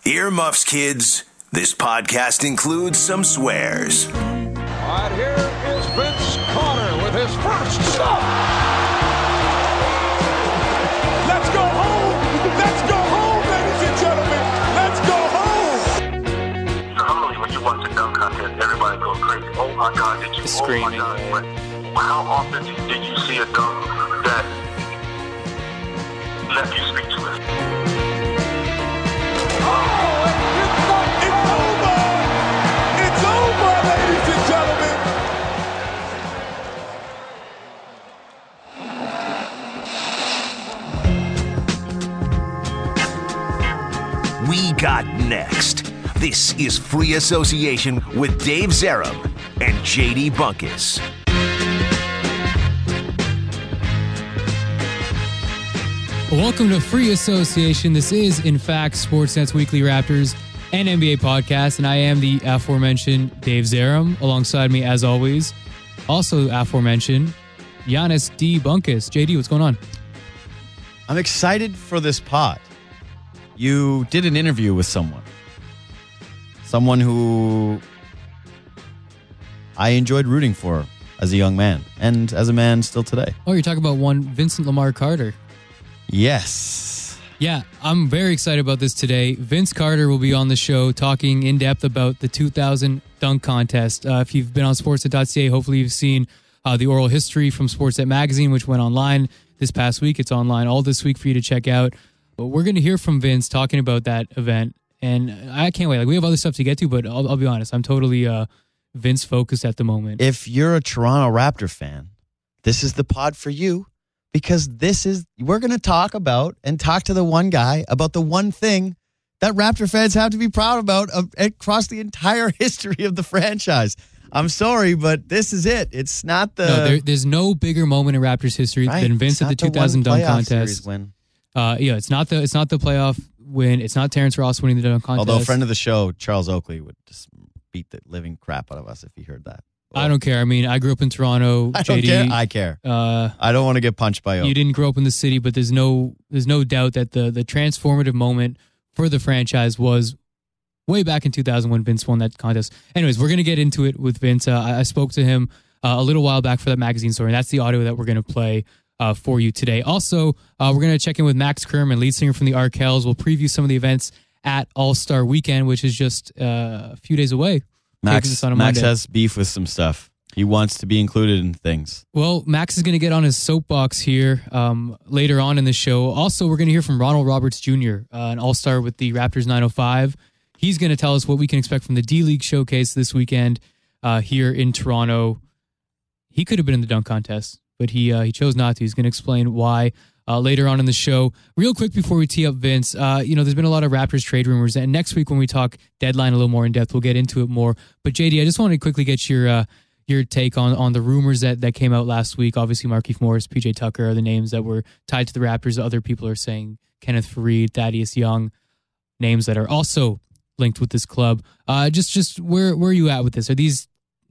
Earmuffs, kids. This podcast includes some swears. All right, here is Vince Carter with his first stop. Let's go home. Let's go home, ladies and gentlemen. Let's go home. Normally, when you watch a dunk contest, everybody goes crazy. Oh my God, did you? Screaming. Oh my God. But how often did you see a dunk that left you speechless? Oh, it's over. It's over, ladies and gentlemen. We got next. This is Free Association with Dave Zerum and JD Bunkis. Welcome to Free Association. This is, in fact, Sportsnet's Weekly Raptors and NBA podcast, and I am the aforementioned Dave Zerum. Alongside me, as always, also aforementioned, Giannis D. Bunkis. JD, what's going on? I'm excited for this pod. You did an interview with someone who I enjoyed rooting for as a young man, and as a man still today. Oh, you're talking about one Vincent Lamar Carter. Yes. Yeah, I'm very excited about this today. Vince Carter will be on the show talking in depth about the 2000 dunk contest. If you've been on sportsnet.ca, hopefully you've seen the oral history from Sportsnet Magazine, which went online this past week. It's online all this week for you to check out. But we're going to hear from Vince talking about that event, and I can't wait. Like, we have other stuff to get to, but I'll be honest, I'm totally Vince focused at the moment. If you're a Toronto Raptor fan, this is the pod for you. Because we're going to talk to the one guy about the one thing that Raptor fans have to be proud about across the entire history of the franchise. I'm sorry, but this is it. It's not there's no bigger moment in Raptors history than Vince at the 2000 dunk contest. Win. It's not the playoff win. It's not Terrence Ross winning the dunk contest. Although a friend of the show, Charles Oakley, would just beat the living crap out of us if he heard that. Well, I don't care. I mean, I grew up in Toronto. I don't care. I care. I don't want to get punched by Oak. You didn't grow up in the city, but there's no doubt that the transformative moment for the franchise was way back in 2000 when Vince won that contest. Anyways, we're going to get into it with Vince. I spoke to him a little while back for that magazine story, and that's the audio that we're going to play for you today. Also, we're going to check in with Max Kerman, lead singer from the Arkells. We'll preview some of the events at All-Star Weekend, which is just a few days away. Max has beef with some stuff. He wants to be included in things. Well, Max is going to get on his soapbox here later on in the show. Also, we're going to hear from Ronald Roberts Jr., an all-star with the Raptors 905. He's going to tell us what we can expect from the D-League showcase this weekend here in Toronto. He could have been in the dunk contest, but he chose not to. He's going to explain why later on in the show. Real quick before we tee up Vince, there's been a lot of Raptors trade rumors, and next week when we talk deadline a little more in depth, we'll get into it more. But JD, I just wanted to quickly get your take on the rumors that came out last week. Obviously, Markieff Morris, PJ Tucker are the names that were tied to the Raptors. Other people are saying Kenneth Faried, Thaddeus Young, names that are also linked with this club. Just where are you at with this? Are these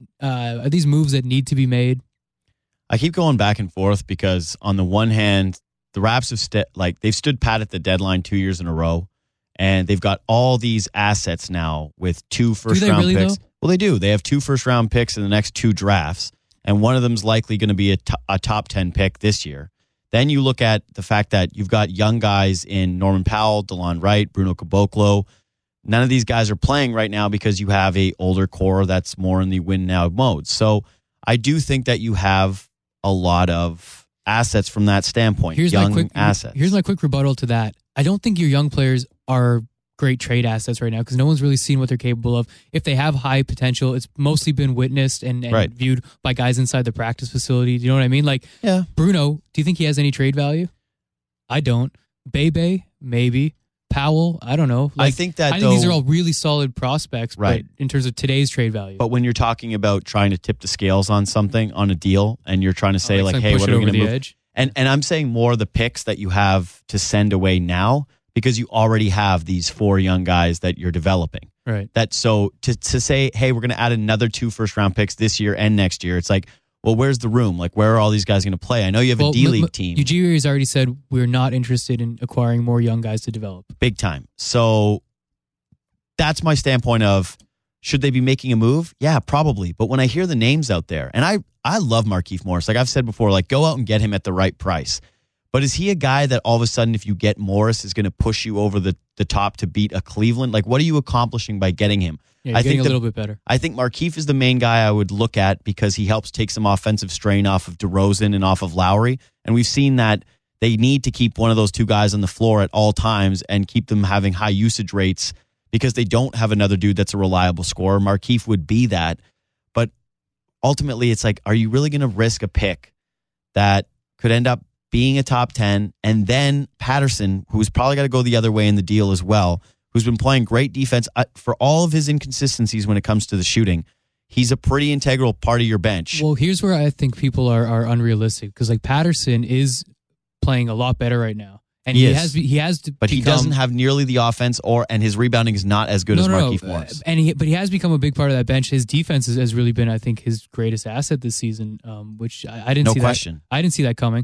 moves that need to be made? I keep going back and forth because on the one hand, the Raps have they've stood pat at the deadline 2 years in a row, and they've got all these assets now with 2 first-round picks. Though? Well, they do. They have 2 first-round picks in the next 2 drafts, and one of them is likely going to be a top 10 pick this year. Then you look at the fact that you've got young guys in Norman Powell, DeLon Wright, Bruno Caboclo. None of these guys are playing right now because you have a older core that's more in the win-now mode. So I do think that you have a lot of assets from that standpoint. Here's my quick rebuttal to that. I don't think your young players are great trade assets right now because no one's really seen what they're capable of. If they have high potential, it's mostly been witnessed and viewed by guys inside the practice facility. Do you know what I mean? Yeah. Bruno, do you think he has any trade value? I don't. Bebe, maybe. Powell, I don't know. I think these are all really solid prospects, right? But in terms of today's trade value. But when you're talking about trying to tip the scales on something, on a deal, and you're trying to say hey, what are we going to move? Edge? And I'm saying more the picks that you have to send away now because you already have these 4 young guys that you're developing. Right. So to say, hey, we're going to add another 2 first-round picks this year and next year, it's like, well, where's the room? Like, where are all these guys going to play? I know you have a D-League team. Ujiri has already said we're not interested in acquiring more young guys to develop. Big time. So that's my standpoint of, should they be making a move? Yeah, probably. But when I hear the names out there, and I love Markieff Morris. Like I've said before, like go out and get him at the right price. But is he a guy that all of a sudden, if you get Morris, is going to push you over the top to beat a Cleveland? Like, what are you accomplishing by getting him? Yeah, I think a little bit better. I think Markieff is the main guy I would look at because he helps take some offensive strain off of DeRozan and off of Lowry. And we've seen that they need to keep one of those two guys on the floor at all times and keep them having high usage rates because they don't have another dude that's a reliable scorer. Markieff would be that. But ultimately, it's like, are you really going to risk a pick that could end up being a top 10, and then Patterson, who's probably got to go the other way in the deal as well, who's been playing great defense for all of his inconsistencies when it comes to the shooting. He's a pretty integral part of your bench. Well, here's where I think people are unrealistic because like Patterson is playing a lot better right now, and he has but he doesn't have nearly the offense, and his rebounding is not as good as Markieff Morris. But he has become a big part of that bench. His defense has really been, I think, his greatest asset this season, which I didn't see. No question. I didn't see that coming.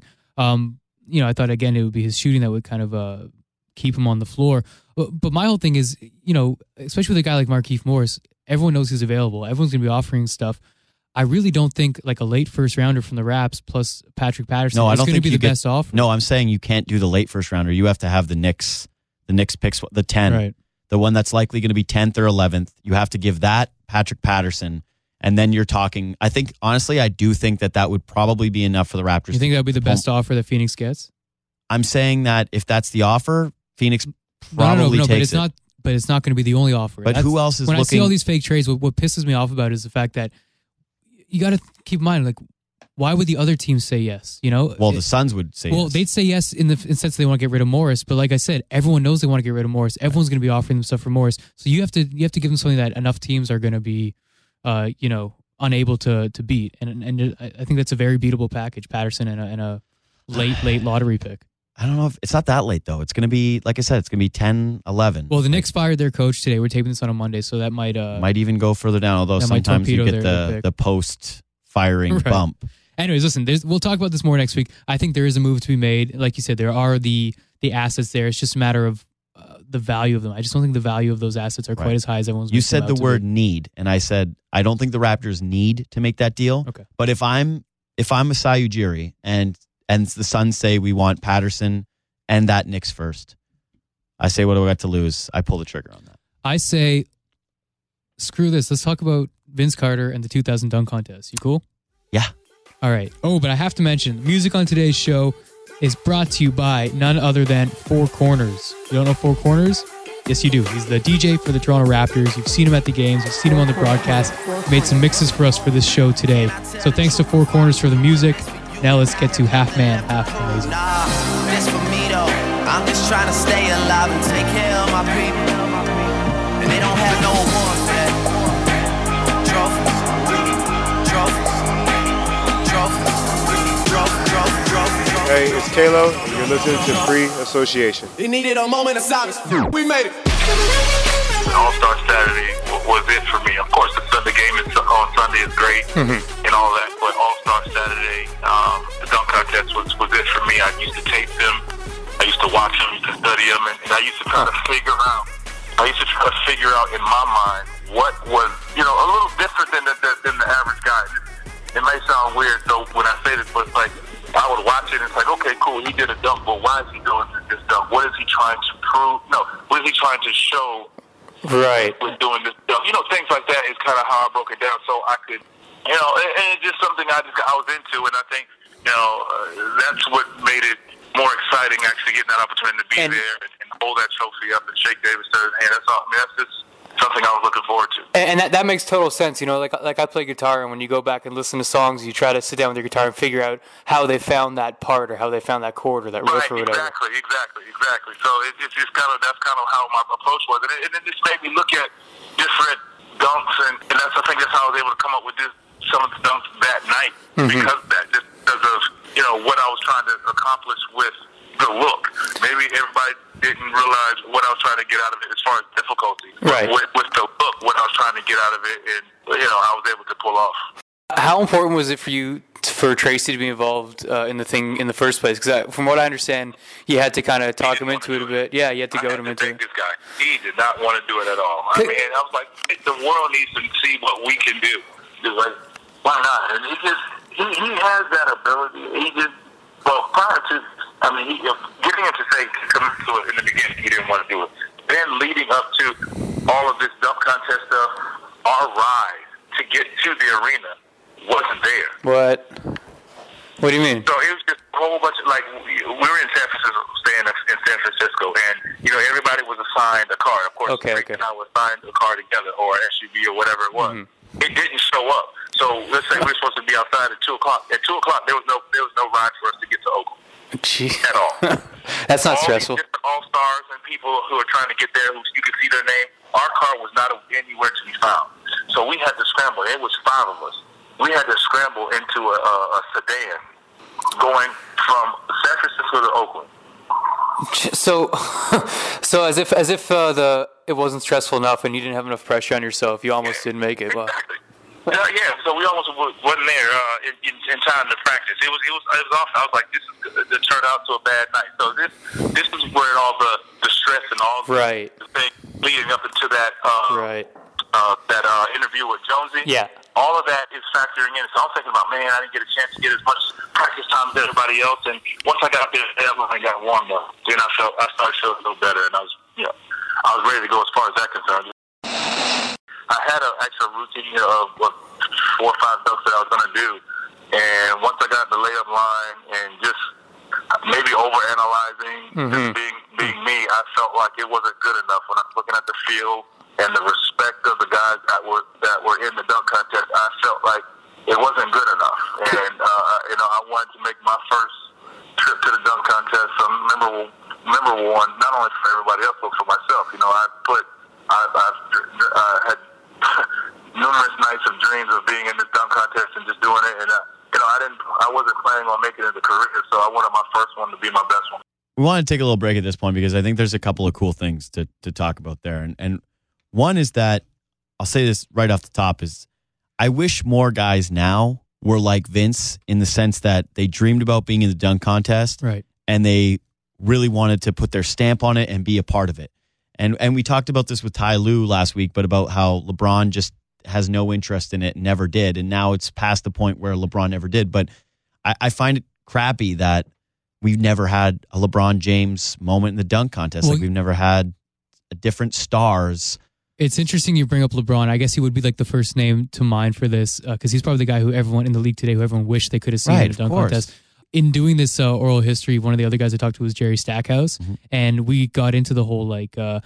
I thought again it would be his shooting that would kind of keep him on the floor. But my whole thing is, especially with a guy like Markieff Morris, everyone knows he's available. Everyone's going to be offering stuff. I really don't think like a late first rounder from the Raps plus Patrick Patterson is going to be the best offer. No, I'm saying you can't do the late first rounder. You have to have the Knicks picks, the 10, right. The one that's likely going to be 10th or 11th. You have to give that Patrick Patterson. And then you're talking, I think, honestly, I do think that would probably be enough for the Raptors. You think that would be the best offer that Phoenix gets? I'm saying that if that's the offer, Phoenix probably takes it. But it's not going to be the only offer. But who else is when looking? I see all these fake trades, what pisses me off about is the fact that you got to keep in mind, like, why would the other teams say yes? Well, the Suns would say yes. Well, they'd say yes in the sense they want to get rid of Morris. But like I said, everyone knows they want to get rid of Morris. Everyone's going to be offering them stuff for Morris. So you have to give them something that enough teams are going to be, unable to beat, and I think that's a very beatable package, Patterson and a late lottery pick. I don't know if it's not that late though. It's going to be, like I said, it's going to be 10, 11. Well, the Knicks fired their coach today. We're taping this on a Monday, so that might even go further down. Although sometimes you get the post firing bump. Anyways, listen, we'll talk about this more next week. I think there is a move to be made. Like you said, there are the assets there. It's just a matter of the value of them. I just don't think the value of those assets are quite as high as everyone's. You said the word need, and I said I don't think the Raptors need to make that deal. Okay. But if I'm Masai Ujiri and the Suns say we want Patterson and that Knicks first, I say what do I got to lose? I pull the trigger on that. I say screw this. Let's talk about Vince Carter and the 2000 dunk contest. You cool? Yeah. All right. Oh, but I have to mention, music on today's show is brought to you by none other than Four Corners. You don't know Four Corners? Yes, you do. He's the DJ for the Toronto Raptors. You've seen him at the games. You've seen him on the broadcast. He made some mixes for us for this show today. So thanks to Four Corners for the music. Now let's get to Half Man, Half Amazing. Nah, this for me though. I'm just trying to stay alive and take care of my people. And they don't have no awards for that. Trophies. Hey, it's Kalo, and you're listening to Free Association. They needed a moment of silence. We made it. All-Star Saturday was it for me. Of course, the game on Sunday is great and all that, but All-Star Saturday, the dunk contest was it for me. I used to tape them. I used to watch them, to study them, and I used to try to figure out in my mind what was, a little different than the average guy. It may sound weird, so when I say this, but it's like, I would watch it and it's like, okay, cool, he did a dunk, but why is he doing this dunk? What is he trying to prove? No, what is he trying to show? Right. With doing this dunk? Things like that is kind of how I broke it down, so I could, and it's just something I was into, and I think, that's what made it more exciting, actually getting that opportunity to be there and hold that trophy up and shake David Stern's hand. That's all. I mean, that's just something I was looking forward to. And that makes total sense. Like I play guitar, and when you go back and listen to songs, you try to sit down with your guitar and figure out how they found that part or how they found that chord or that riff or whatever. Exactly. So it's just that's kind of how my approach was, and it just made me look at different dunks, and I think that's how I was able to come up with some of the dunks that night because of that, just because of what I was trying to accomplish with the look. Maybe everybody didn't realize what I was trying to get out of it as far as difficulty. Right. With the look, what I was trying to get out of it, and I was able to pull off. How important was it for you for Tracy to be involved in the thing in the first place? Because from what I understand, you had to kind of talk him into it a bit. Yeah, you had to goad him into it. This guy, he did not want to do it at all. I mean, I was like, the world needs to see what we can do. Just like, why not? And he has that ability. Prior to, getting into coming to it in the beginning, he didn't want to do it. Then leading up to all of this dunk contest stuff, our ride to get to the arena wasn't there. What do you mean? So it was just a whole bunch of, we were in San Francisco, staying in San Francisco, and, everybody was assigned a car. Of course, Drake and I were assigned a car together, or SUV, or whatever it was. Mm-hmm. It didn't show up. So let's say we're supposed to be outside at 2 o'clock. At 2 o'clock, there was no ride for us to get to Oakland. At all. That's not stressful. All these different all-stars and people who are trying to get there, you could see their name. Our car was not anywhere to be found. So we had to scramble. It was 5 of us. We had to scramble into a sedan going from San Francisco to Oakland. So as if it wasn't stressful enough and you didn't have enough pressure on yourself, you almost didn't make it. Wow. Exactly. So we almost wasn't there in time to practice. It was awesome. I was like, it turned out to a bad night. So this is where all the stress and all the things leading up into that interview with Jonesy. Yeah. All of that is factoring in. So I was thinking about, man, I didn't get a chance to get as much practice time as everybody else. And once I got there, I got warmed up. Then I started feeling a little better, and I was ready to go as far as that concerned. I had an actual routine of 4 or 5 dunks that I was going to do. And once I got the layup line and just maybe overanalyzing, just being me, I felt like it wasn't good enough. When I was looking at the field and the respect of the guys that were in the dunk contest, I felt like it wasn't good enough. And, I wanted to make my first trip to the dunk contest a memorable one, not only for everybody else, but for myself. I had numerous nights of dreams of being in this dunk contest and just doing it, and I wasn't planning on making it a career, so I wanted my first one to be my best one. We want to take a little break at this point because I think there's a couple of cool things to talk about there, and one is that I'll say this right off the top is I wish more guys now were like Vince in the sense that they dreamed about being in the dunk contest, right, and they really wanted to put their stamp on it and be a part of it. And we talked about this with Ty Lue last week, but about how LeBron just has no interest in it and never did. And now it's past the point where LeBron never did. But I find it crappy that we've never had a LeBron James moment in the dunk contest. We've never had different stars. It's interesting you bring up LeBron. I guess he would be like the first name to mind for this because he's probably the guy who everyone in the league today, who everyone wished they could have seen in a dunk contest. In doing this oral history, one of the other guys I talked to was Jerry Stackhouse, and we got into the whole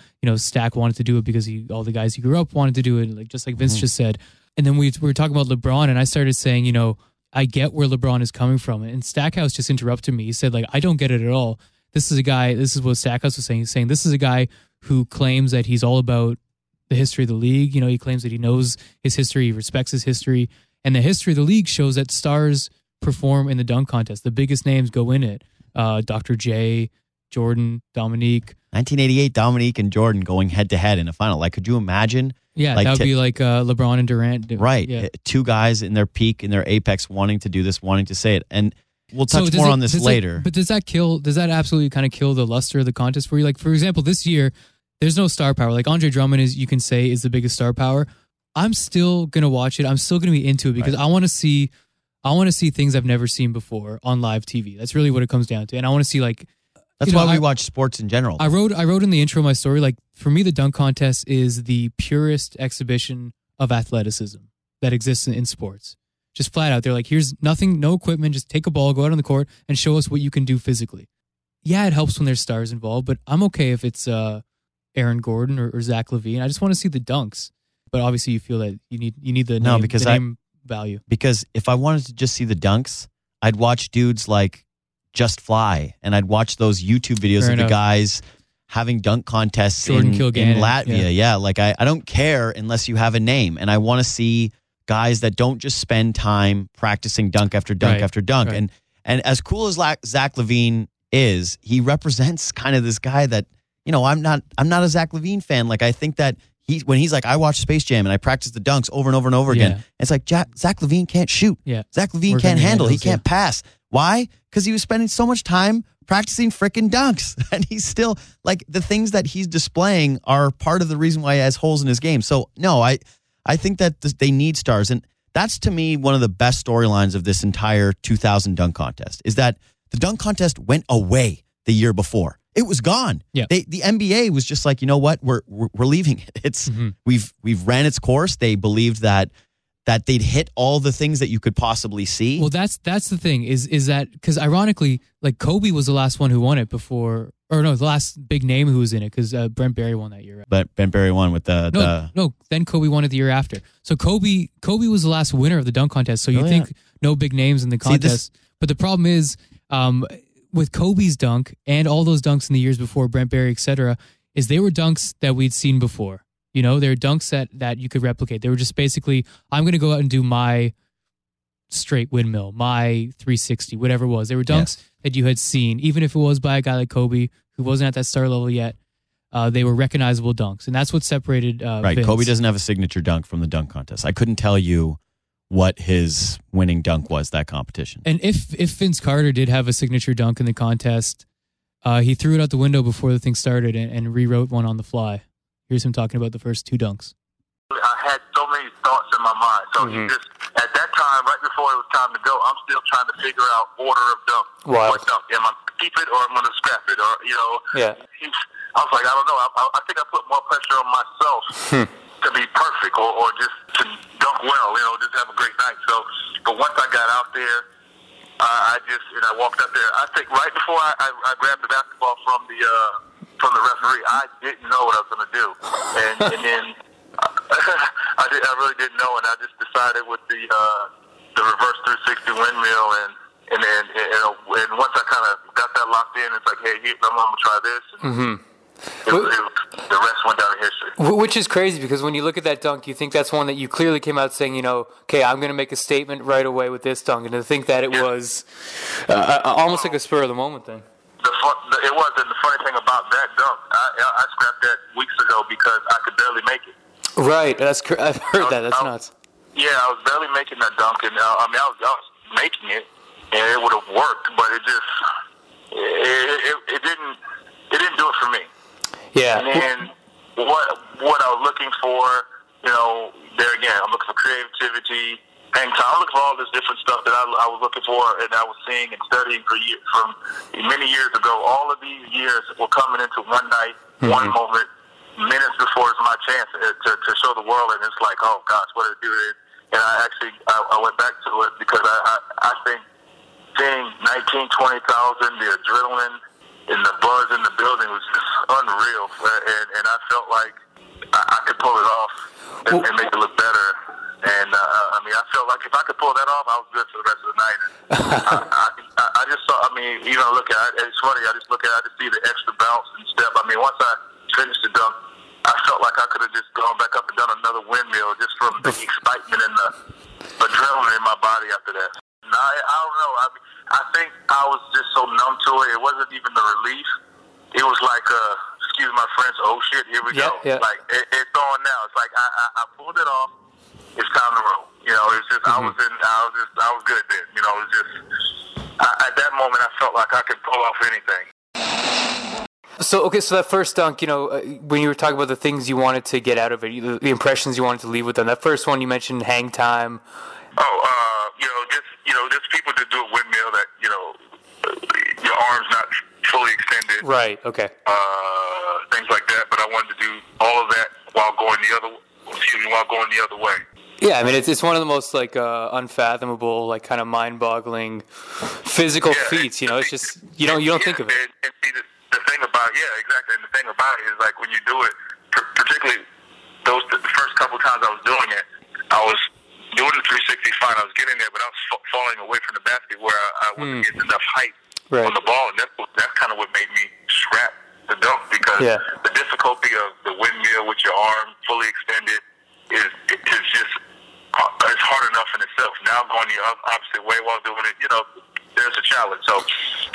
Stack wanted to do it because all the guys he grew up wanted to do it, just like Vince just said. And then we were talking about LeBron, and I started saying, I get where LeBron is coming from, and Stackhouse just interrupted me. He said, I don't get it at all. This is a guy. This is what Stackhouse was saying. He's saying this is a guy who claims that he's all about the history of the league. He claims that he knows his history, he respects his history, and the history of the league shows that stars perform in the dunk contest. The biggest names go in it. Dr. J, Jordan, Dominique. 1988, Dominique and Jordan going head to head in a final. Could you imagine? Yeah, that would be like LeBron and Durant. Right. Yeah. 2 guys in their peak, in their apex, wanting to do this, wanting to say it. And we'll touch more on this later. But does that absolutely kind of kill the luster of the contest for you? For example, this year, there's no star power. Andre Drummond is the biggest star power. I'm still going to watch it. I'm still going to be into it because I want to see things I've never seen before on live TV. That's really what it comes down to. And I want to see that's why we watch sports in general. I wrote in the intro of my story, for me, the dunk contest is the purest exhibition of athleticism that exists in sports. Just flat out. They're here's nothing, no equipment, just take a ball, go out on the court and show us what you can do physically. Yeah, it helps when there's stars involved, but I'm okay if it's Aaron Gordon or Zach LaVine. I just want to see the dunks. But obviously you feel that you need the name value. Because if I wanted to just see the dunks, I'd watch dudes like Just Fly, and I'd watch those YouTube videos of the guys having dunk contests in Latvia. Yeah, I don't care unless you have a name, and I want to see guys that don't just spend time practicing dunk after dunk after dunk. Right. And as cool as Zach LaVine is, he represents kind of this guy that I'm not a Zach LaVine fan. I think that when he's like, I watch Space Jam and I practice the dunks over and over and over again. It's like Zach LaVine can't shoot. Yeah. Zach LaVine can't handle. He can't pass. Why? Because he was spending so much time practicing frickin' dunks. And he's still, like, the things that he's displaying are part of the reason why he has holes in his game. So, no, I think that they need stars. And that's, to me, one of the best storylines of this entire 2000 dunk contest, is that the dunk contest went away the year before. It was gone. Yeah. The NBA was just like, you know what? We're leaving it. It's we've ran its course. They believed that they'd hit all the things that you could possibly see. Well, that's the thing is that, because ironically, like, Kobe was the last one who won it before, or no, the last big name who was in it, because Brent Barry won that year. Right? But Brent Barry won with no. Then Kobe won it the year after. So Kobe was the last winner of the dunk contest. So you think no big names in the contest, but the problem is, with Kobe's dunk and all those dunks in the years before, Brent Barry, etc., is they were dunks that we'd seen before. You know, they're dunks that you could replicate. They were just basically, I'm going to go out and do my straight windmill, my 360, whatever it was. They were dunks that you had seen, even if it was by a guy like Kobe, who wasn't at that star level yet. They were recognizable dunks, and that's what separated Vince. Kobe doesn't have a signature dunk from the dunk contest. I couldn't tell you what his winning dunk was, that competition. And if Vince Carter did have a signature dunk in the contest, he threw it out the window before the thing started and rewrote one on the fly. Here's him talking about the first two dunks. I had so many thoughts in my mind. So he just, at that time, right before it was time to go, I'm still trying to figure out order of dunk. Wow. What dunk? Am I going to keep it or am I going to scrap it? Or, you know, Yeah. I was like, I don't know. I think I put more pressure on myself to be perfect or just to dunk well, you know, just have a great night. So, but once I got out there, I walked up there. I think right before I grabbed the basketball from the referee, I didn't know what I was going to do, and then I really didn't know, and I just decided with the reverse 360 windmill, and then and once I kind of got that locked in, it's like, hey, I'm going to try this. And the rest went down in history. Which is crazy, because when you look at that dunk, you think that's one that you clearly came out saying, you know, okay, I'm going to make a statement right away with this dunk, and to think that it was almost like a spur of the moment thing. It was, and the funny thing about that dunk, I scrapped that weeks ago because I could barely make it. Right, I've heard that. That's nuts. Yeah, I was barely making that dunk, and I was making it, and it would have worked, but it just it didn't do it for me. Yeah. And then what I was looking for, you know, there again, I'm looking for creativity, hang time. I'm looking for all this different stuff that I was looking for, and I was seeing and studying from many years ago. All of these years were coming into one night, one moment, minutes before it's my chance to show the world, and it's like, oh gosh, what did I do? And I went back to it because I think seeing 19,000, 20,000, the adrenaline and the buzz in the building was just unreal, and I felt like I could pull it off and make it look better. And I felt like if I could pull that off, I was good for the rest of the night. I just saw. Even look at it, it's funny. I just look at it, I just see the extra bounce and step. Once I finished the dunk, I felt like I could have just gone back up and done another windmill just from the excitement and the adrenaline in my body after that. No, I don't know. I think I was just so numb to it. It wasn't even the relief. It was like, excuse my French, oh shit, here we go. Yeah. Like it's on now. It's like I pulled it off. It's time to roll. You know, it's just I was good then. You know, it was just at that moment I felt like I could pull off anything. So that first dunk, you know, when you were talking about the things you wanted to get out of it, the impressions you wanted to leave with them. That first one you mentioned, hang time. Just people that do a windmill that, you know, your arms not fully extended. Right. Okay. Things like that. But I wanted to do all of that while going the other way. Yeah, it's one of the most like unfathomable, like kind of mind-boggling physical feats. You know, it's just you don't think of it. And see, the thing about exactly. And the thing about it is like when you do it, particularly the first couple times I was doing it, I was doing the 360 fine. I was getting there, but I was falling away from the basket where I wasn't getting enough height on the ball, and that's kind of what made me scrap the dunk because the difficulty of the windmill with your arm fully extended is just it's hard enough in itself. Now going the opposite way while doing it, you know, there's a challenge. So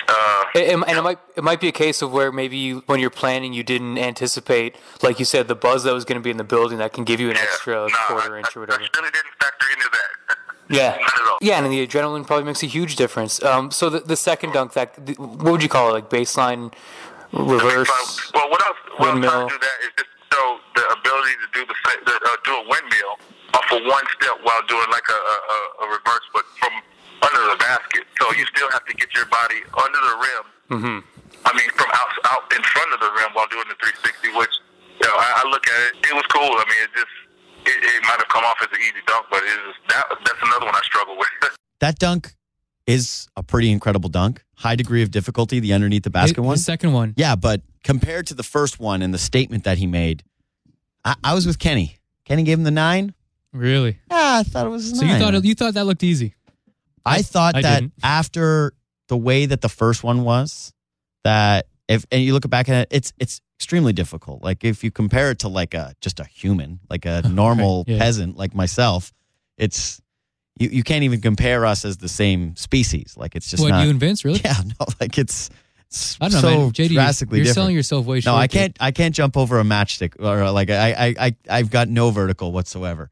It might be a case of where maybe when you're planning, you didn't anticipate, like you said, the buzz that was going to be in the building that can give you an extra quarter inch or whatever. I really didn't factor into that. Yeah, Not at all. yeah, and the adrenaline probably makes a huge difference. So the second dunk, what would you call it? Like baseline reverse Well, what I was trying windmill? to do that is just show the ability to do a windmill off of one step while doing like a reverse, but from under the basket. So you still have to get your body under the rim. Mm-hmm. I mean, from out in front of the rim while doing the 360, which I look at it. It was cool. I mean, it might have come off as an easy dunk, but that's another one I struggle with. That dunk is a pretty incredible dunk. High degree of difficulty, the underneath the basket one. The second one. Yeah, but compared to the first one and the statement that he made, I was with Kenny. Kenny gave him the 9. Really? Yeah, I thought it was a 9. So you thought that looked easy? I thought that didn't. after the way that the first one was, that and you look back at it, it's extremely difficult. Like if you compare it to like just a human, like a normal peasant like myself, it's you can't even compare us as the same species. Like it's just what, not you and Vince, really? Yeah, no, like it's I don't know, so man. JD, drastically you're different. selling yourself way short. No, I can't jump over a matchstick or like I've got no vertical whatsoever.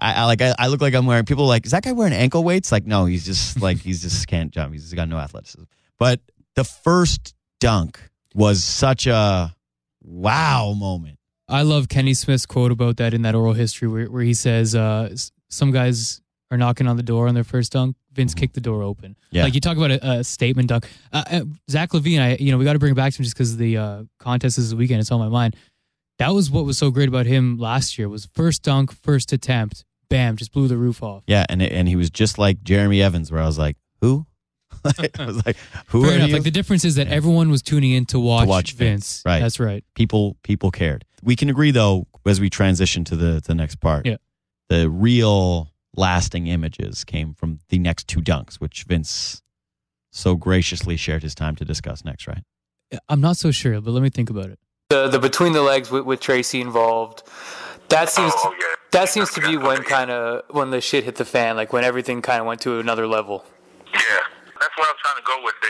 I look like I'm wearing. People are like, is that guy wearing ankle weights? Like, no, he's just can't jump. He's got no athleticism. But the first dunk was such a wow moment. I love Kenny Smith's quote about that in that oral history where he says, some guys are knocking on the door on their first dunk. Vince kicked the door open. Yeah. Like you talk about a statement dunk. Zach LaVine, we got to bring it back to him just because the contest is this weekend. It's on my mind. That was what was so great about him last year was first dunk, first attempt, bam, just blew the roof off. Yeah, and he was just like Jeremy Evans, where I was like, who? I was like, who Fair are enough. you? Like the difference is that everyone was tuning in to watch Vince. Right. That's right. People cared. We can agree though, as we transition to the next part. Yeah. The real lasting images came from the next 2 dunks, which Vince so graciously shared his time to discuss next, right? I'm not so sure, but let me think about it. The between the legs with Tracy involved. That seems to be when the shit hit the fan, like when everything kind of went to another level. Yeah, that's what I was trying to go with it.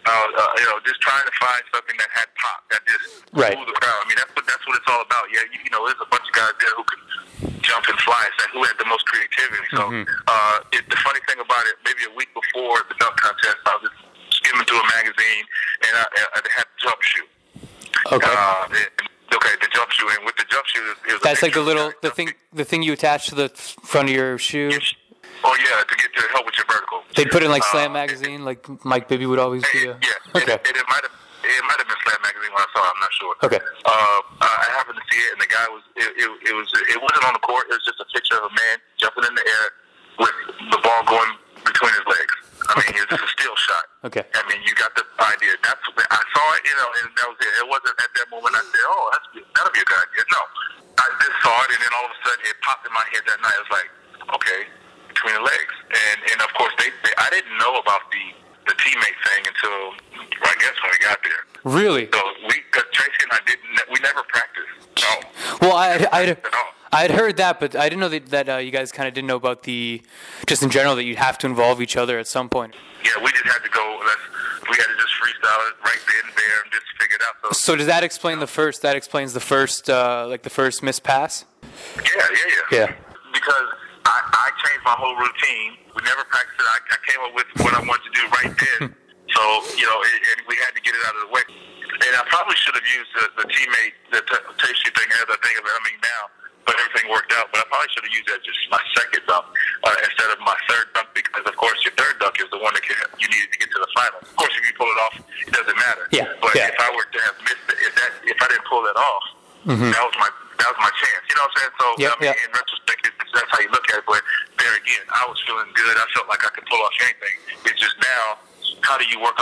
Just trying to find something that had pop, that just Right. blew the crowd. I mean, that's what it's all about. Yeah, there's a bunch of guys there who can jump and fly. It's like who had the most creativity. So the funny thing about it, maybe a week before the dunk contest, I was just skimming through a magazine and I had the jump shoe. Okay. The jump shoe, and with the jump shoe, it was That's like the thing you attach to the front of your shoe. Oh yeah, to help with your vertical. They put in like Slam magazine, like Mike Bibby would always do. Yeah. Okay. And it might have been Slam magazine when I saw it. I'm not sure. Okay. I happened to see it, and the guy it wasn't on the court. It was just a picture of a man jumping in the air with the ball going between his legs. I mean, it was a still shot. Okay. I mean, you got the idea. I saw it, and that was it. It wasn't at that moment I said, "Oh, that'll be a good idea." No, I just saw it, and then all of a sudden it popped in my head that night. I was like, "Okay, between the legs," and of course I didn't know about the teammate thing until I guess when we got there. Really? So Tracy and I we never practiced. No. Well, I No. had heard that, but I didn't know that you guys kind of didn't know about just in general that you'd have to involve each other at some point. Yeah, we just had to go. We had to just freestyle it right then and there and just figure it out. So does that explain the first? That explains the first, the first missed pass. Yeah. Because I changed my whole routine. We never practiced it. I came up with what I wanted to do right then. So and we had to get it out of the way. And I probably should have used the teammate, the Tracy thing as I think of it. I mean now. But everything worked out. But I probably should have used that just my second dunk instead of my third dunk because, of course, your third dunk is the one that you needed to get to the final. Of course, if you pull it off, it doesn't matter. Yeah. But if I were to have missed it, if I didn't pull that off, that was my chance. You know what I'm saying? So in retrospect, that's how you look at it. But there again, I was feeling good. I felt like I could pull off anything. It's just now, how do you work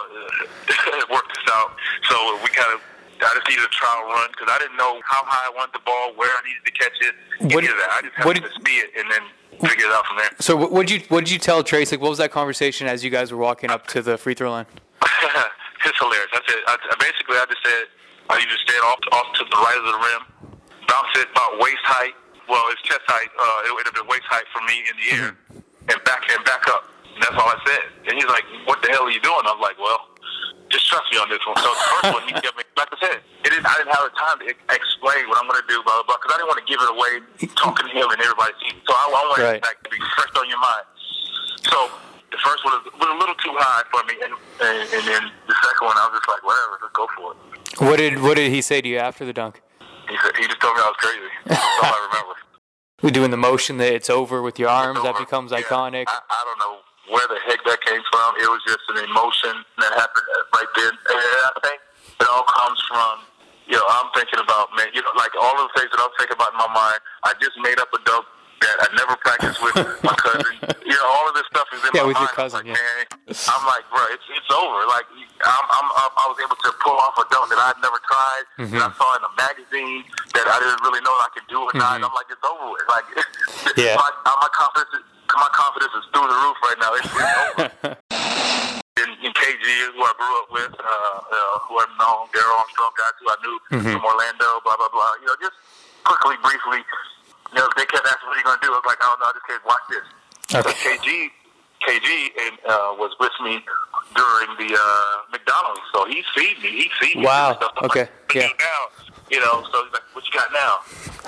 this out? So we kind of. I just needed a trial run because I didn't know how high I wanted the ball, where I needed to catch it, any of that. I just had to see it and then figure it out from there. So what did you tell Trace? Like, what was that conversation as you guys were walking up to the free throw line? It's hilarious. I just said, I need to stand off to the right of the rim, bounce it about waist height. Well, it's chest height. It would have been waist height for me in the air, and back up. And that's all I said. And he's like, "What the hell are you doing?" I was like, "Well, trust me on this one. So the first one, he kept me, like I said, I didn't have the time to explain what I'm going to do, blah, blah, blah, because I didn't want to give it away talking to him and everybody seeing it. So I wanted it to be fresh on your mind. So the first one was a little too high for me, and then the second one, I was just like, whatever, let's go for it. What did he say to you after the dunk? He just told me I was crazy. That's all I remember. We're doing the motion that it's over with your arms, that becomes iconic. I don't know where the heck that came from. It was just an emotion that happened right then. And I think it all comes from, I'm thinking about, man, like all of the things that I'm thinking about in my mind. I just made up a dunk that I never practiced with my cousin. All of this stuff is in my mind. With your cousin, I'm like, bro, it's over. Like, I was able to pull off a dunk that I'd never tried, that I saw in a magazine that I didn't really know I could do or not. I'm like, it's over with. Like, my confidence is through the roof right now. It's over. In KG, who I grew up with, who I've known, Darryl Armstrong, guys who I knew from Orlando, blah, blah, blah. Just quickly, briefly, they kept asking, what are you going to do? I was like, oh, no, just kidding, watch this. Okay. KG was with me during the McDonald's, so he feed me. Wow. Stuff. Okay. Like, now, so he's like, what you got now?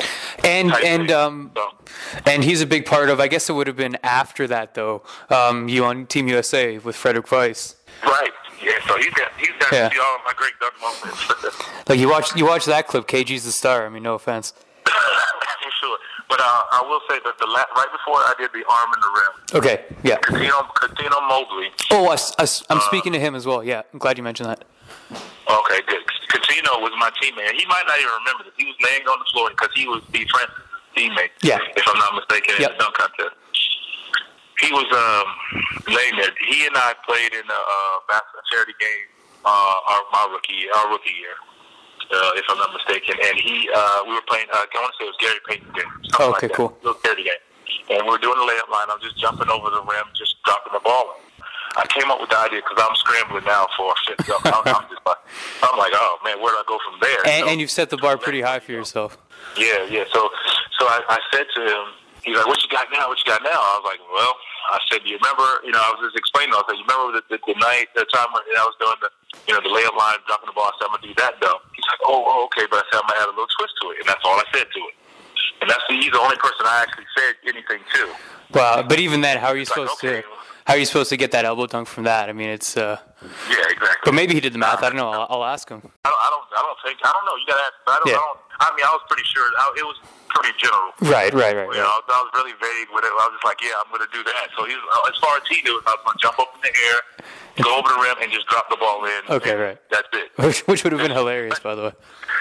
And he's a big part of, I guess it would have been after that, though, you on Team USA with Frederick Weiss. Right. Yeah, so he's got to see all of my great dunk moments. Like, you watch that clip, KG's the star. I mean, no offense. For sure. But I will say that right before I did the arm in the rim. Okay, yeah. Catino Mobley. Oh, I'm speaking to him as well. Yeah, I'm glad you mentioned that. Okay, good. Catino was my teammate. He might not even remember this. He was laying on the floor because he was B. Francis' teammate. Yeah. If I'm not mistaken, in the dunk contest. He was laying there. He and I played in a charity game our rookie year. If I'm not mistaken, and we were playing. I want to say it was Gary Payton's game. Okay, like cool. Little charity game, and we were doing the layup line. I'm just jumping over the rim, just dropping the ball. I came up with the idea because I'm scrambling now for a fifth jump. I'm like, oh man, where do I go from there? And you've set the bar pretty high for yourself. Yeah. So I said to him, he's like, what you got now? I was like, well, I said, do you remember? I was just explaining. I said, you remember the time when I was doing the layup line, dropping the ball? I said, I'm gonna do that though. He's like, oh, okay, but I said I'm gonna add a little twist to it, and that's all I said to it. And he's the only person I actually said anything to. Wow, but even then, how are you supposed to get that elbow dunk from that? I mean, it's yeah, exactly. But maybe he did the math. I don't know. I'll ask him. I don't know. You gotta ask. I was pretty sure it was pretty general. Right. I was really vague with it. I was just like, yeah, I'm gonna do that. So as far as he knew, I was gonna jump up in the air, go over the rim, and just drop the ball in. Okay, right. That's it. Which would have been hilarious, by the way.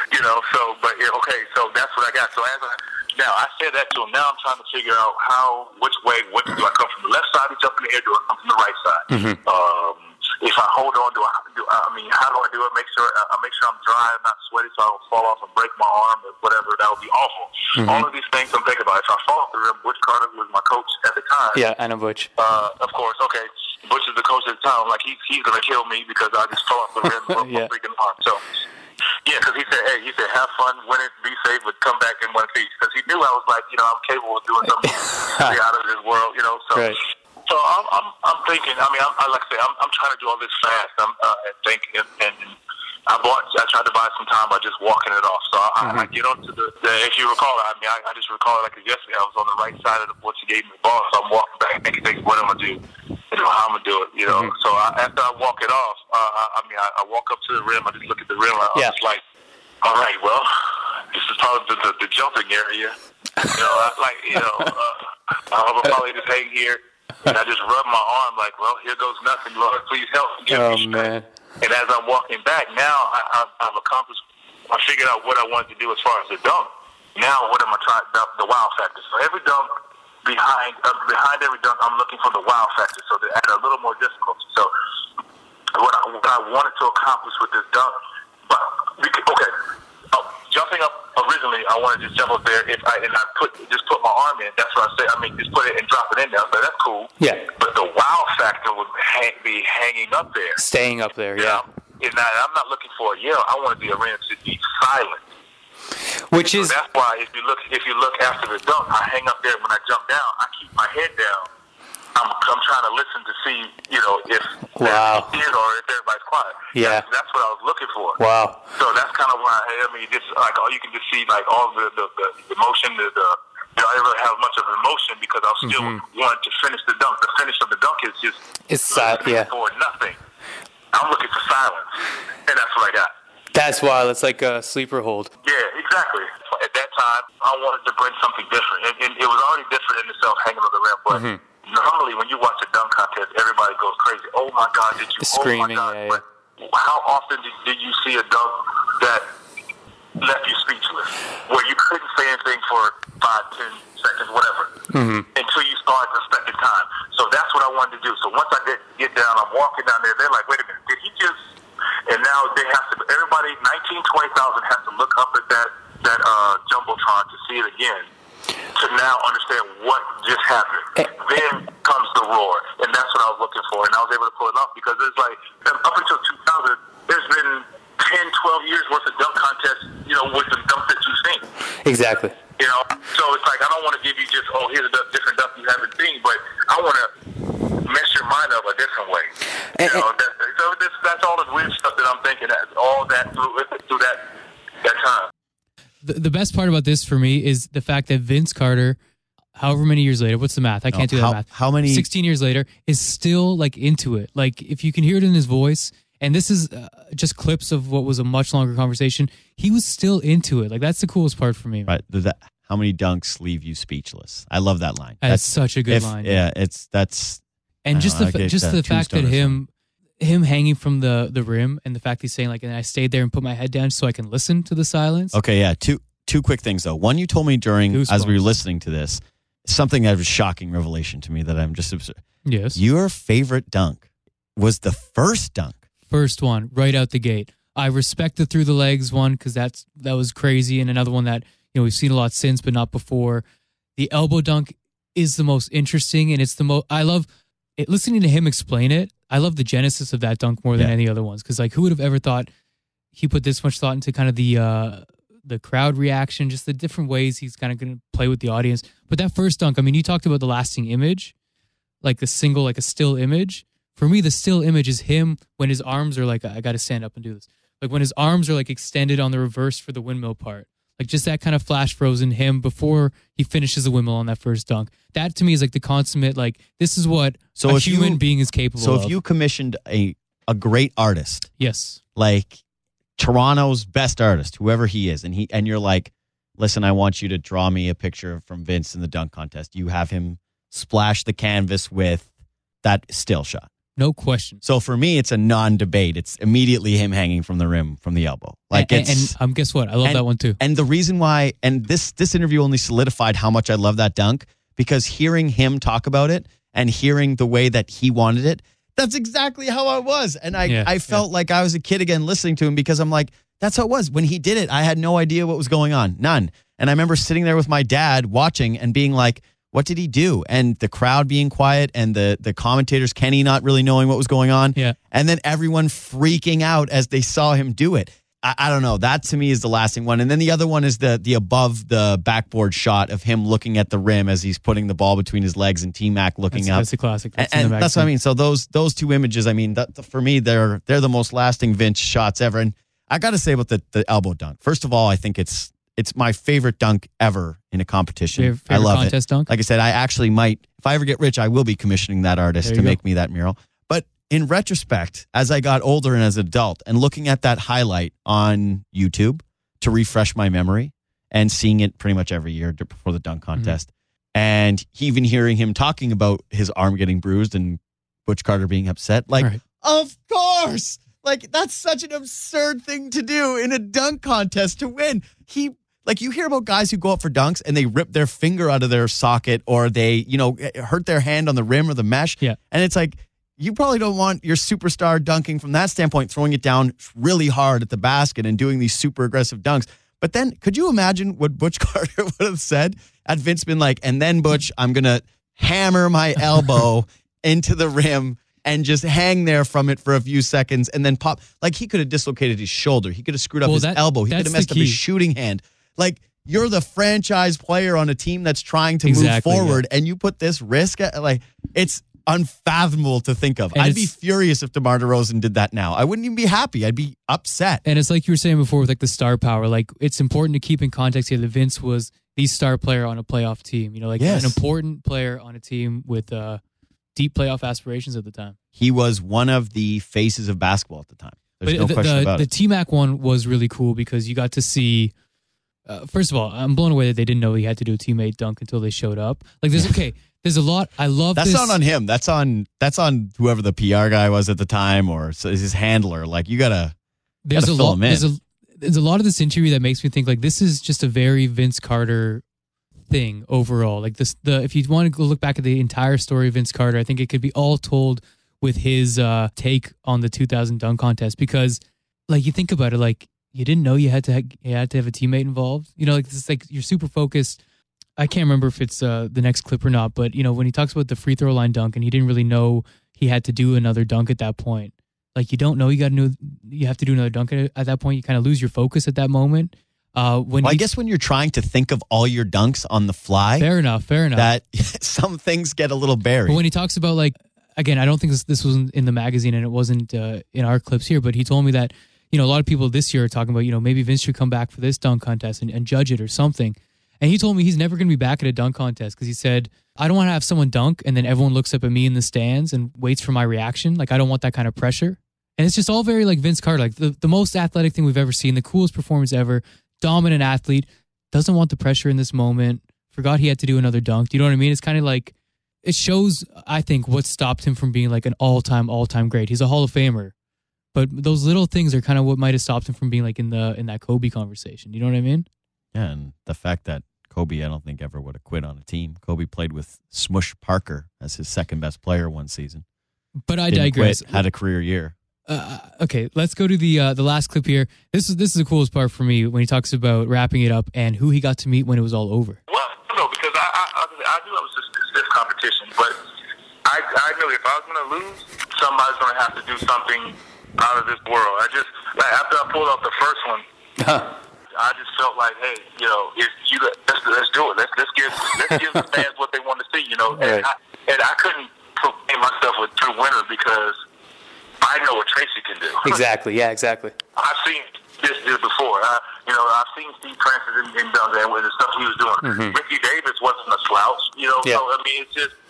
So that's what I got. So now I said that to him. Now I'm trying to figure out which way. What do I come from the left side to jump in the air? Do I come from the right side? If I hold on, how do I do it? Make sure I'm dry and not sweaty, so I don't fall off and break my arm or whatever. That would be awful. All of these things I'm thinking about. If I fall off the rim, Butch Carter was my coach at the time. Yeah, I know Butch. Of course. Okay, Butch is the coach at the time. Like he's gonna kill me because I just fell off the rim with my freaking arm. So. Yeah, because he said, have fun, win it, be safe, but come back in one piece. Because he knew I was like, I'm capable of doing something out of this world, So, right. So I'm thinking. I mean, like I say, I'm trying to do all this fast. I'm thinking, and I tried to buy some time by just walking it off. So I get onto the. If you recall, I just recall it like yesterday. I was on the right side of once he gave me the ball, so I'm walking back, thinking, what I'm gonna do. How I'm gonna do it, So after I walk it off, I walk up to the rim. I just look at the rim. I'm just like, all right, well, this is probably the jumping area. I'll probably just hang here, and I just rub my arm like, well, here goes nothing. Lord, please help me. Give me strength. And as I'm walking back, now I've accomplished. I figured out what I wanted to do as far as the dunk. Now, what am I trying? The wow factor. So every dunk. Behind every dunk, I'm looking for the wow factor, so to add a little more difficulty. So what I wanted to accomplish with this dunk, jumping up originally, I wanted to just jump up there. Just put my arm in. That's what I said. I mean, just put it and drop it in there. So that's cool. Yeah. But the wow factor would be hanging up there, staying up there. Yeah. And I'm not looking for a yell. I want the arena to be silent. So that's why if you look after the dunk, I hang up there when I jump down. I keep my head down. I'm trying to listen to see, if Wow. it is or if everybody's quiet. Yeah. That's what I was looking for. Wow. So that's kind of why just like you can just see like all the emotion, I didn't really have much of an emotion because I was still wanting to finish the dunk. The finish of the dunk is just for nothing. I'm looking for silence, and that's what I got. That's wild. It's like a sleeper hold. Yeah, exactly. At that time, I wanted to bring something different, and it was already different in itself, hanging on the rim. But normally, when you watch a dunk contest, everybody goes crazy. Oh my God, did you? Screaming, oh my God. yeah. But how often did you see a dunk that left you speechless, where you couldn't say anything for 5, 10 seconds, whatever, until you started to respect the time? So that's what I wanted to do. So once I get down, I'm walking down there. They're like, "Wait a minute, did he just?" And now they have to. Everybody, 20,000 has to look up at that jumbotron to see it again, to now understand what just happened. Then comes the roar, and that's what I was looking for. And I was able to pull it off because it's like up until 2000, there's been 10, 12 years worth of dunk contests, with the dunk that you've seen. Exactly. So it's like I don't want to give you just, here's a different dunk you haven't seen, but I want to mess your mind up a different way. So that's all the weird stuff that I'm thinking. All that through that time. The best part about this for me is the fact that Vince Carter, however many years later, what's the math? I can't do that math. How many? 16 years later, is still like into it. Like if you can hear it in his voice, and this is just clips of what was a much longer conversation, he was still into it. Like that's the coolest part for me. Right. How many dunks leave you speechless? I love that line. That's such a good line. Yeah, and just the fact that him hanging from the rim, and the fact he's saying like, and I stayed there and put my head down so I can listen to the silence. Okay, yeah. Two quick things though. One, you told me as we were listening to this, something that was a shocking revelation to me that I'm just observing. Yes. Your favorite dunk was the first dunk. First one, right out the gate. I respect the through the legs one because that was crazy, and another one that we've seen a lot since, but not before. The elbow dunk is the most interesting, and it's the most. I love it, listening to him explain it. I love the genesis of that dunk more than any other ones because, like, who would have ever thought he put this much thought into kind of the crowd reaction, just the different ways he's kind of going to play with the audience. But that first dunk, I mean, you talked about the lasting image, like the single, like a still image. For me, the still image is him when his arms are like, I got to stand up and do this. Like when his arms are like extended on the reverse for the windmill part. Like just that kind of flash frozen him before he finishes the windmill on that first dunk. That to me is like the consummate, like this is what a human being is capable of. So if you commissioned a great artist. Yes. Like Toronto's best artist, whoever he is, and you're like, listen, I want you to draw me a picture from Vince in the dunk contest. You have him splash the canvas with that still shot. No question. So for me, it's a non-debate. It's immediately him hanging from the rim from the elbow. Like and guess what? I love that one too. And the reason why, and this interview only solidified how much I love that dunk, because hearing him talk about it and hearing the way that he wanted it, that's exactly how I was. And I felt like I was a kid again listening to him because I'm like, that's how it was. When he did it, I had no idea what was going on. None. And I remember sitting there with my dad watching and being like, what did he do? And the crowd being quiet and the commentators, Kenny not really knowing what was going on. Yeah. And then everyone freaking out as they saw him do it. I don't know. That to me is the lasting one. And then the other one is the above the backboard shot of him looking at the rim as he's putting the ball between his legs and T-Mac looking up. That's a classic. And that's what I mean. So those two images, I mean, for me, they're the most lasting Vince shots ever. And I got to say about the elbow dunk. First of all, I think it's my favorite dunk ever in a competition. Favorite I love contest it. Dunk? Like I said, I actually might, if I ever get rich, I will be commissioning that artist to make me that mural. But in retrospect, as I got older and as an adult and looking at that highlight on YouTube to refresh my memory and seeing it pretty much every year before the dunk contest, and even hearing him talking about his arm getting bruised and Butch Carter being upset, like, of course, like that's such an absurd thing to do in a dunk contest to win. Like you hear about guys who go up for dunks and they rip their finger out of their socket or they, hurt their hand on the rim or the mesh. Yeah. And it's like, you probably don't want your superstar dunking from that standpoint, throwing it down really hard at the basket and doing these super aggressive dunks. But then could you imagine what Butch Carter would have said had Vince been like, and then Butch, I'm going to hammer my elbow into the rim and just hang there from it for a few seconds and then pop. Like he could have dislocated his shoulder. He could have screwed up his elbow. He could have messed up his shooting hand. Like, you're the franchise player on a team that's trying to move forward, and you put this risk at, like, it's unfathomable to think of. And I'd be furious if DeMar DeRozan did that now. I wouldn't even be happy. I'd be upset. And it's like you were saying before with like the star power. Like it's important to keep in context here that Vince was the star player on a playoff team. You know, like an important player on a team with deep playoff aspirations at the time. He was one of the faces of basketball at the time. There's no question about it. The T-Mac one was really cool because you got to see. First of all, I'm blown away that they didn't know he had to do a teammate dunk until they showed up. Like, there's a lot. I love that's this. not on him. That's on whoever the PR guy was at the time or his handler. Like, you gotta fill him in. There's a lot of this interview that makes me think like this is just a very Vince Carter thing overall. Like if you want to go look back at the entire story of Vince Carter, I think it could be all told with his take on the 2000 dunk contest because, like, you think about it, like. You didn't know you had to have a teammate involved. You know, like it's like you're super focused. I can't remember if it's the next clip or not, but you know when he talks about the free throw line dunk and he didn't really know he had to do another dunk at that point. Like you don't know you have to do another dunk at that point. You kind of lose your focus at that moment. I guess when you're trying to think of all your dunks on the fly, fair enough. That some things get a little buried. But when he talks about like again, I don't think this was in the magazine and it wasn't in our clips here, but he told me that. You know, a lot of people this year are talking about, you know, maybe Vince should come back for this dunk contest and judge it or something. And he told me he's never going to be back at a dunk contest because he said, I don't want to have someone dunk and then everyone looks up at me in the stands and waits for my reaction. Like, I don't want that kind of pressure. And it's just all very like Vince Carter, like the most athletic thing we've ever seen, the coolest performance ever, dominant athlete, doesn't want the pressure in this moment, forgot he had to do another dunk. Do you know what I mean? It's kind of like, it shows, I think, what stopped him from being like an all-time great. He's a Hall of Famer. But those little things are kind of what might have stopped him from being like in that Kobe conversation. You know what I mean? Yeah, and the fact that Kobe, I don't think ever would have quit on a team. Kobe played with Smush Parker as his second best player one season. But I digress. Quit, had a career year. Okay, let's go to the last clip here. This is the coolest part for me when he talks about wrapping it up and who he got to meet when it was all over. Well, no, because I knew it was just this competition, but I knew if I was going to lose, somebody's going to have to do something out of this world. I just after I pulled off the first one, I just felt like, hey, you know, let's do it. Let's give the fans what they want to see. You know, right. and I couldn't proclaim myself a true winner because I know what Tracy can do. Exactly. Yeah. Exactly. I've seen this before. I've seen Steve Francis in done that with the stuff he was doing. Mm-hmm. Ricky Davis wasn't a slouch. You know, yeah. So I mean, it's just.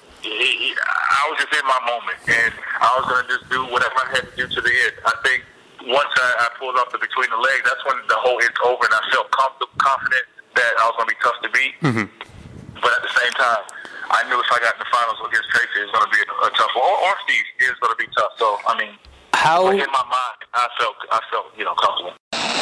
I was just in my moment, and I was going to just do whatever I had to do to the end. I think once I pulled off the between the legs, that's when the whole it's over, and I felt confident that I was going to be tough to beat. Mm-hmm. But at the same time, I knew if I got in the finals against Tracy, it was going to be a tough one. Or Steve, it was going to be tough. So, I mean, in my mind, I felt comfortable.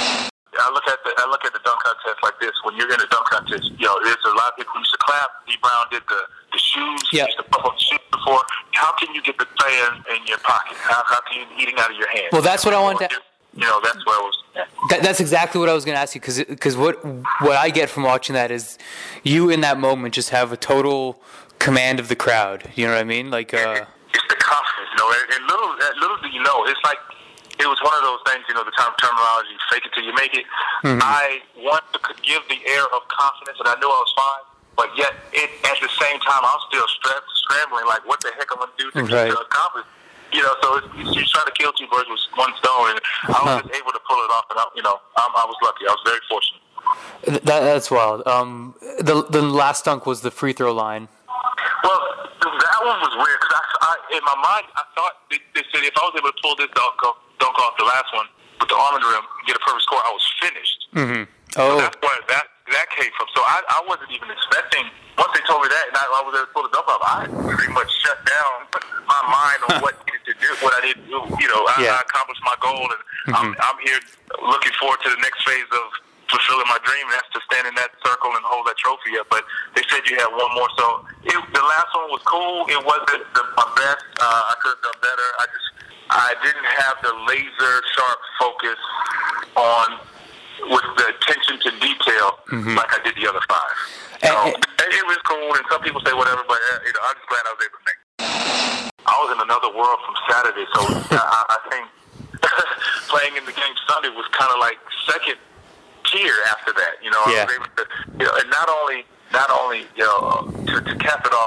I look at the dunk contest like this. When you're in a dunk contest, you know, there's a lot of people who used to clap. D. Brown did the shoes. Yeah. He used to pump up the shoes before. How can you get the fan in your pocket? How can you eating out of your hand? Well, that's what I wanted to. You know, that's where I was. That's exactly what I was going to ask you because what I get from watching that is you in that moment just have a total command of the crowd. You know what I mean? Like it's the confidence, you know. And little do you know, it's like. It was one of those things, you know, the terminology, fake it till you make it. Mm-hmm. I wanted to give the air of confidence, and I knew I was fine. But yet, at the same time, I was still scrambling, like, what the heck am I going to do to accomplish? You know, so you try to kill two birds with one stone, and I was just able to pull it off. And, I was lucky. I was very fortunate. That's wild. The last dunk was the free throw line. Well, that one was weird, because in my mind, I thought they said if I was able to pull this dunk off the last one with the almond rim, get a perfect score, I was finished. Mm-hmm. Oh, so that's where that came from. So I wasn't even expecting. Once they told me that, and I was able to pull the dunk off, I pretty much shut down my mind on what needed to do, what I didn't do. You know, I accomplished my goal, and I'm here looking forward to the next phase of fulfilling my dream. And that's to stand in that circle and hold that trophy up. But they said you had one more, so the last one was cool. It wasn't my best. I could have done better. I didn't have the laser sharp focus on with the attention to detail like I did the other five. So it was cool, and some people say whatever, but I'm just glad I was able to make it. I was in another world from Saturday, so I think playing in the game Sunday was kind of like second tier after that. You know, I was able to, and not only to cap it off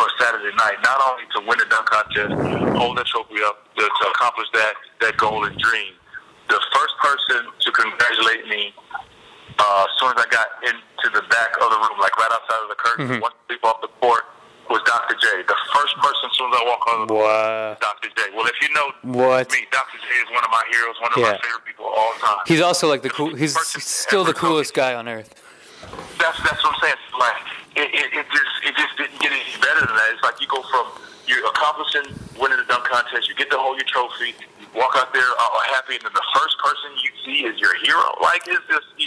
for Saturday night, not only to win the dunk contest, hold that trophy up, to accomplish that goal and dream. The first person to congratulate me as soon as I got into the back of the room, like right outside of the curtain, one sleep off the court, was Dr. J. The first person as soon as I walk on the court was Dr. J. Well, if you know me, Dr. J is one of my heroes, one of my favorite people of all time. He's also like he's still the coolest guy on earth. That's what I'm saying. Like it just didn't get any better than that. It's like you go from you're accomplishing winning the dunk contest, you get to hold your trophy, you walk out there happy, and then the first person you see is your hero. Like it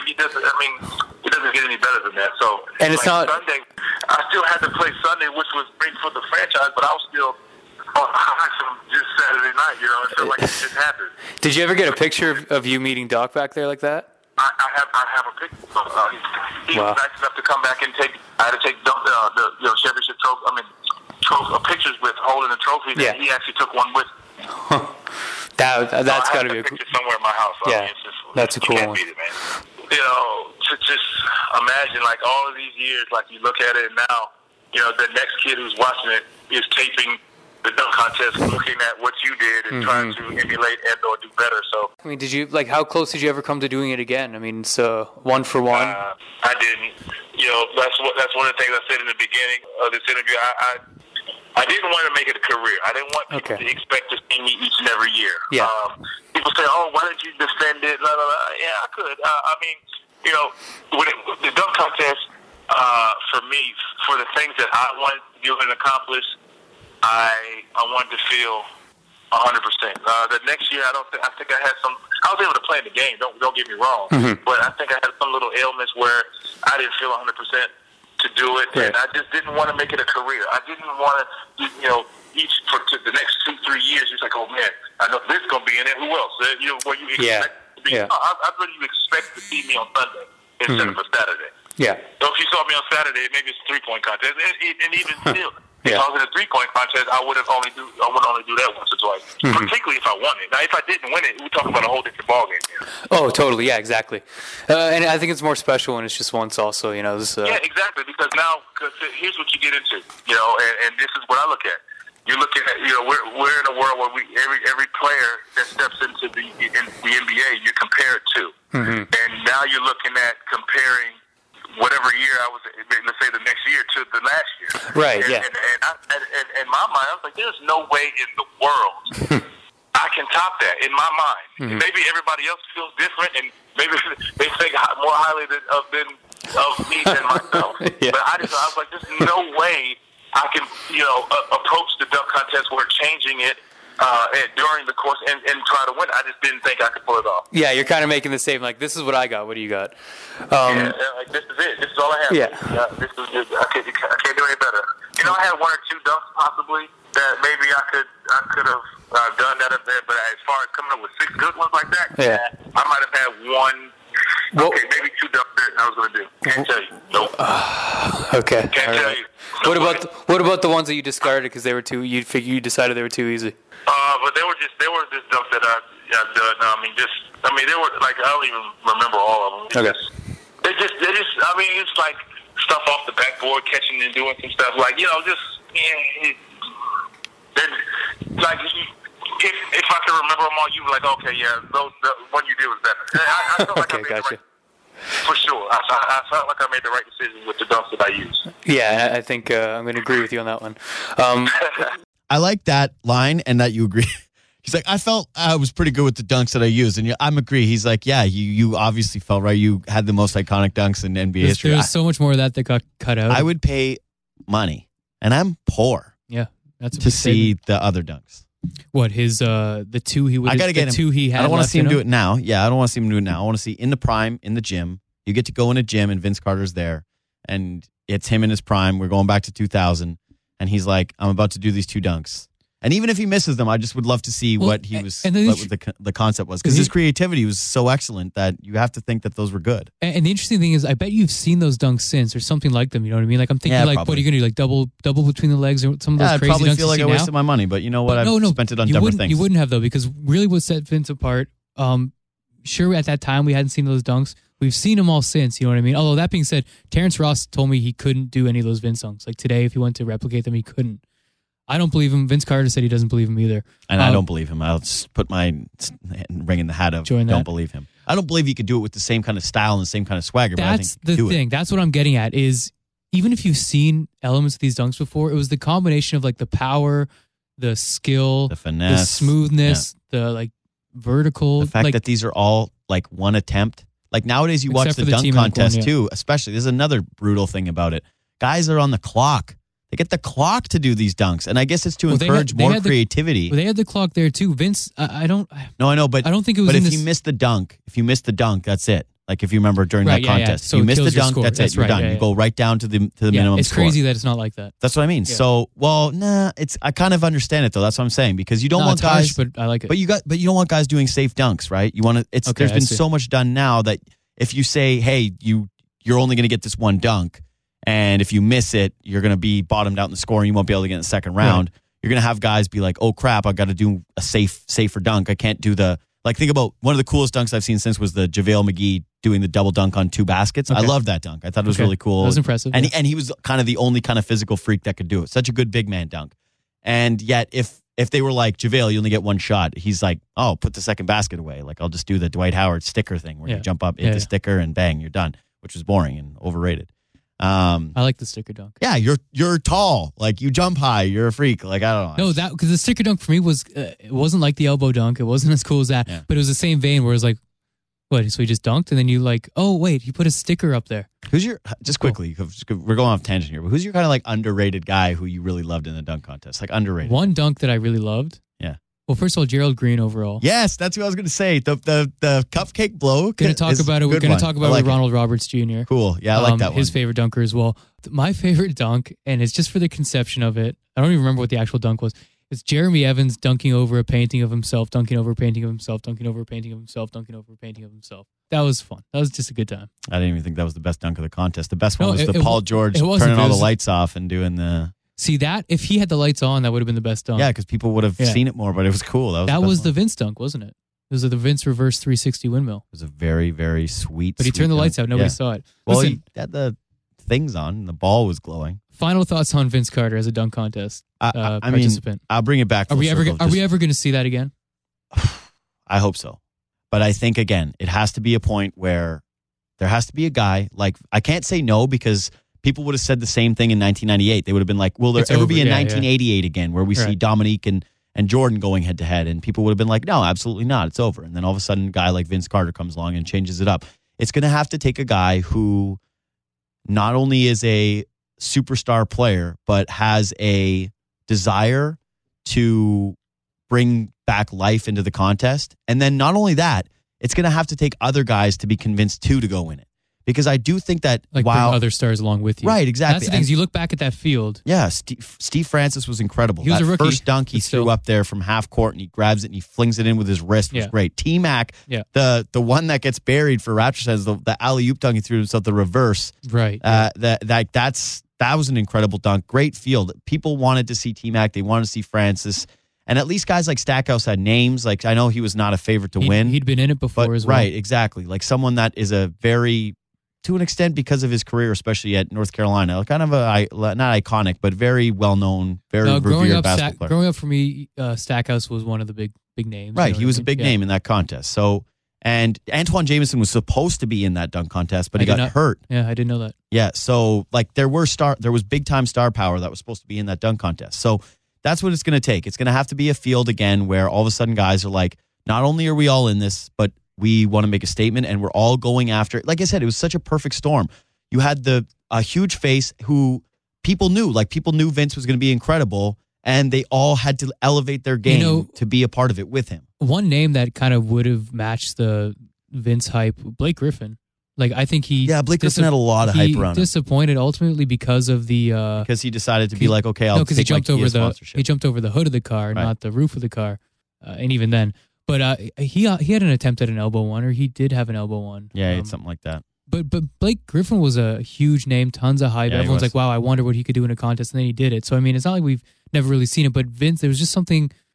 doesn't get any better than that. So and it's not Sunday. I still had to play Sunday, which was great for the franchise, but I was still on high from just Saturday night. You know, it felt like it just happened. Did you ever get a picture of you meeting Doc back there like that? I have a picture. He was nice enough to come back and I had to take the championship trophy. Pictures with holding the trophy. Yeah. He actually took one with. That's got to be a picture somewhere in my house. Yeah, that's a cool one. Beat it, man. You know, to just imagine like all of these years, like you look at it now, you know, the next kid who's watching it is taping the dunk contest, looking at what you did and trying to emulate and or do better. So, I mean, how close did you ever come to doing it again? I mean, it's 1 for 1. I didn't. You know, that's one of the things I said in the beginning of this interview. I didn't want to make it a career. I didn't want people to expect to see me each and every year. Yeah. People say, "Oh, why did you defend it?" Blah, blah, blah. Yeah, I could. I mean, you know, the dunk contest for me, for the things that I wanted to do and accomplish, I wanted to feel 100%. The next year, I think I had some. I was able to play in the game. Don't get me wrong, but I think I had some little ailments where I didn't feel 100% to do it, and I just didn't want to make it a career. I didn't want to, you know, for the next 2-3 years. It's like, oh man, I know this is gonna be in it. Who else? You know, where you expect to be? Yeah. I'd rather you expect to see me on Sunday instead of a Saturday. Yeah. So if you saw me on Saturday, maybe it's a 3-point contest, and even still. If I was in a 3-point contest, I would only do that once or twice. Particularly if I won it. Now, if I didn't win it, we're talking about a whole different ballgame here. Oh, totally. Yeah, exactly. And I think it's more special when it's just once. Also, you know. Yeah, exactly. Because here's what you get into. You know, and this is what I look at. You're looking at, you know, we're in a world where every player that steps into the NBA, you compare it to, and now you're looking at comparing whatever year I was, let's say the next year to the last year. Right, and, yeah. And in my mind, I was like, there's no way in the world I can top that in my mind. Maybe everybody else feels different, and maybe they think more highly of me than myself. But I was like, there's no way I can, you know, approach the dunk contest where changing it during the course and try to win. I just didn't think I could pull it off. Yeah, you're kind of making the same, like, this is what I got. What do you got? Like, this is it. This is all I have. This is it. I can't do any better. You know, I had 1 or 2 dunks possibly that maybe I could have done that up there, but as far as coming up with 6 good ones like that, I might have had 1. Maybe 2 dunks that I was going to do. Can't tell you. Nope. Okay. Can't tell you. What about the ones that you discarded because they were too? You decided they were too easy. But they were just dunks that I've done. They were like, I don't even remember all of them. They just. I mean, it's like stuff off the backboard, catching and doing some stuff like, you know, just like if I could remember them all, you were like, okay, yeah, the one you did was better. I felt like I made gotcha. For sure. I felt like I made the right decision with the dunks that I used. Yeah, I think I'm going to agree with you on that one. I like that line and that you agree. He's like, I felt I was pretty good with the dunks that I used. And I'm agree. He's like, yeah, you obviously felt right. You had the most iconic dunks in NBA history. There's so much more of that got cut out. I would pay money, and I'm poor. Yeah, that's to see the other dunks. What the 2 he would? I gotta get him. 2 he had. I don't want to see him do it now. Yeah, I don't want to see him do it now. I want to see in the prime in the gym. You get to go in a gym and Vince Carter's there, and it's him in his prime. We're going back to 2000, and he's like, I'm about to do these 2 dunks. And even if he misses them, I just would love to see what he was, what the concept was, because his creativity was so excellent that you have to think that those were good. And the interesting thing is, I bet you've seen those dunks since, or something like them. You know what I mean? Like I'm thinking, like, probably. What are you gonna do? Like double between the legs, or some of those crazy dunks? I probably feel like I wasted my money, but you know what? I've spent it on dumber things. You wouldn't have though, because really what set Vince apart. Sure, at that time we hadn't seen those dunks. we've seen them all since. You know what I mean? Although that being said, Terrence Ross told me he couldn't do any of those Vince dunks. Like today, if he went to replicate them, he couldn't. I don't believe him. Vince Carter said he doesn't believe him either. And I don't believe him. I'll just put my ring in the hat of don't believe him. I don't believe he could do it with the same kind of style and the same kind of swagger. That's the thing. That's what I'm getting at is even if you've seen elements of these dunks before, it was the combination of like the power, the skill, the finesse, the smoothness, the like vertical. The fact like, that these are all like one attempt. Like nowadays you watch the dunk contest too, especially. There's another brutal thing about it. Guys are on the clock. They get the clock to do these dunks, and I guess it's to encourage more creativity. They had the clock there too. Vince, I don't. No, I know, but I don't think it was. But if you missed the dunk, that's it. Like if you remember during that contest, So you missed the dunk, that's it. You're done. You go right down to the minimum. It's crazy that it's not like that. That's what I mean. Yeah. So, I kind of understand it though. That's what I'm saying because you don't want guys, harsh, but I like it. But you don't want guys doing safe dunks, right? You want to. There's been so much done now that if you say, hey, you're only going to get this one dunk. And if you miss it, you're going to be bottomed out in the score and you won't be able to get in the second round. Right. You're going to have guys be like, oh, crap, I've got to do a safer dunk. I can't do think about one of the coolest dunks I've seen since was the JaVale McGee doing the double dunk on 2 baskets. Okay. I loved that dunk. I thought it was really cool. That was impressive. And he was kind of the only kind of physical freak that could do it. Such a good big man dunk. And yet, if they were like, JaVale, you only get one shot, he's like, oh, put the second basket away. Like, I'll just do the Dwight Howard sticker thing where you jump up, hit the sticker, and bang, you're done, which was boring and overrated. I like the sticker dunk. Yeah, you're tall, like you jump high, you're a freak. Like I don't know. No, that because the sticker dunk for me was it wasn't like the elbow dunk. It wasn't as cool as that, but it was the same vein where it was like, what? So he just dunked, and then you like, oh wait, he put a sticker up there. Who's your quickly? We're going off tangent here, but who's your kind of like underrated guy who you really loved in the dunk contest? Like underrated. One dunk that I really loved. Yeah. Well, first of all, Gerald Green overall. Yes, that's what I was going to say. The cupcake blow. Going to talk about it. We're going to talk about it with Ronald Roberts Jr. Cool. Yeah, I like that one. His favorite dunker as well. My favorite dunk, and it's just for the conception of it. I don't even remember what the actual dunk was. It's Jeremy Evans dunking over a painting of himself, dunking over a painting of himself, dunking over a painting of himself, dunking over a painting of himself. That was fun. That was just a good time. I didn't even think that was the best dunk of the contest. The best one was Paul George turning all the lights off and doing the... See that? If he had the lights on, that would have been the best dunk. Yeah, because people would have seen it more, but it was cool. That was the Vince dunk, wasn't it? It was the Vince reverse 360 windmill. It was a very, very sweet. But he turned the lights out. Nobody saw it. Well, he had the things on, and the ball was glowing. Final thoughts on Vince Carter as a dunk contest participant. Mean, I'll bring it back. Are we ever going to see that again? I hope so. But I think, again, it has to be a point where there has to be a guy. Like, I can't say no because people would have said the same thing in 1998. They would have been like, will there ever be a 1988 again where we see Dominique and Jordan going head to head? And people would have been like, no, absolutely not. It's over. And then all of a sudden, a guy like Vince Carter comes along and changes it up. It's going to have to take a guy who not only is a superstar player, but has a desire to bring back life into the contest. And then not only that, it's going to have to take other guys to be convinced to go in it. Because I do think that bring other stars along with you. Right, exactly. That's the thing is you look back at that field. Yeah, Steve Francis was incredible. He was a rookie. First dunk he threw up there from half court and he grabs it and he flings it in with his wrist was great. T-Mac, the one that gets buried for Raptors has the alley-oop dunk he threw himself, the reverse. Right. That was an incredible dunk. Great field. People wanted to see T-Mac. They wanted to see Francis. And at least guys like Stackhouse had names. Like I know he was not a favorite to win. He'd been in it before as well. Right, exactly. Like someone that is a very... to an extent because of his career, especially at North Carolina, kind of not iconic, but very well-known, very revered basketball player. Growing up for me, Stackhouse was one of the big names. Right, he was a big name in that contest. So, and Antoine Jameson was supposed to be in that dunk contest, but he got hurt. Yeah, I didn't know that. Yeah, so like there was big-time star power that was supposed to be in that dunk contest. So that's what it's going to take. It's going to have to be a field again where all of a sudden guys are like, not only are we all in this, but we want to make a statement, and we're all going after it. Like I said, it was such a perfect storm. You had a huge face who people knew Vince was going to be incredible, and they all had to elevate their game to be a part of it with him. One name that kind of would have matched the Vince hype, Blake Griffin. Like I think Blake Griffin had a lot of hype around him. Disappointed ultimately because of because he decided to be like, okay, I'll take my Kia sponsorship. He jumped over the hood of the car, not the roof of the car, and even then. But he had an attempt at an elbow one, or he did have an elbow one. Yeah, he had something like that. But Blake Griffin was a huge name, tons of hype. Everyone's like, wow, I wonder what he could do in a contest, and then he did it. So, I mean, it's not like we've never really seen it, but Vince, there was just something,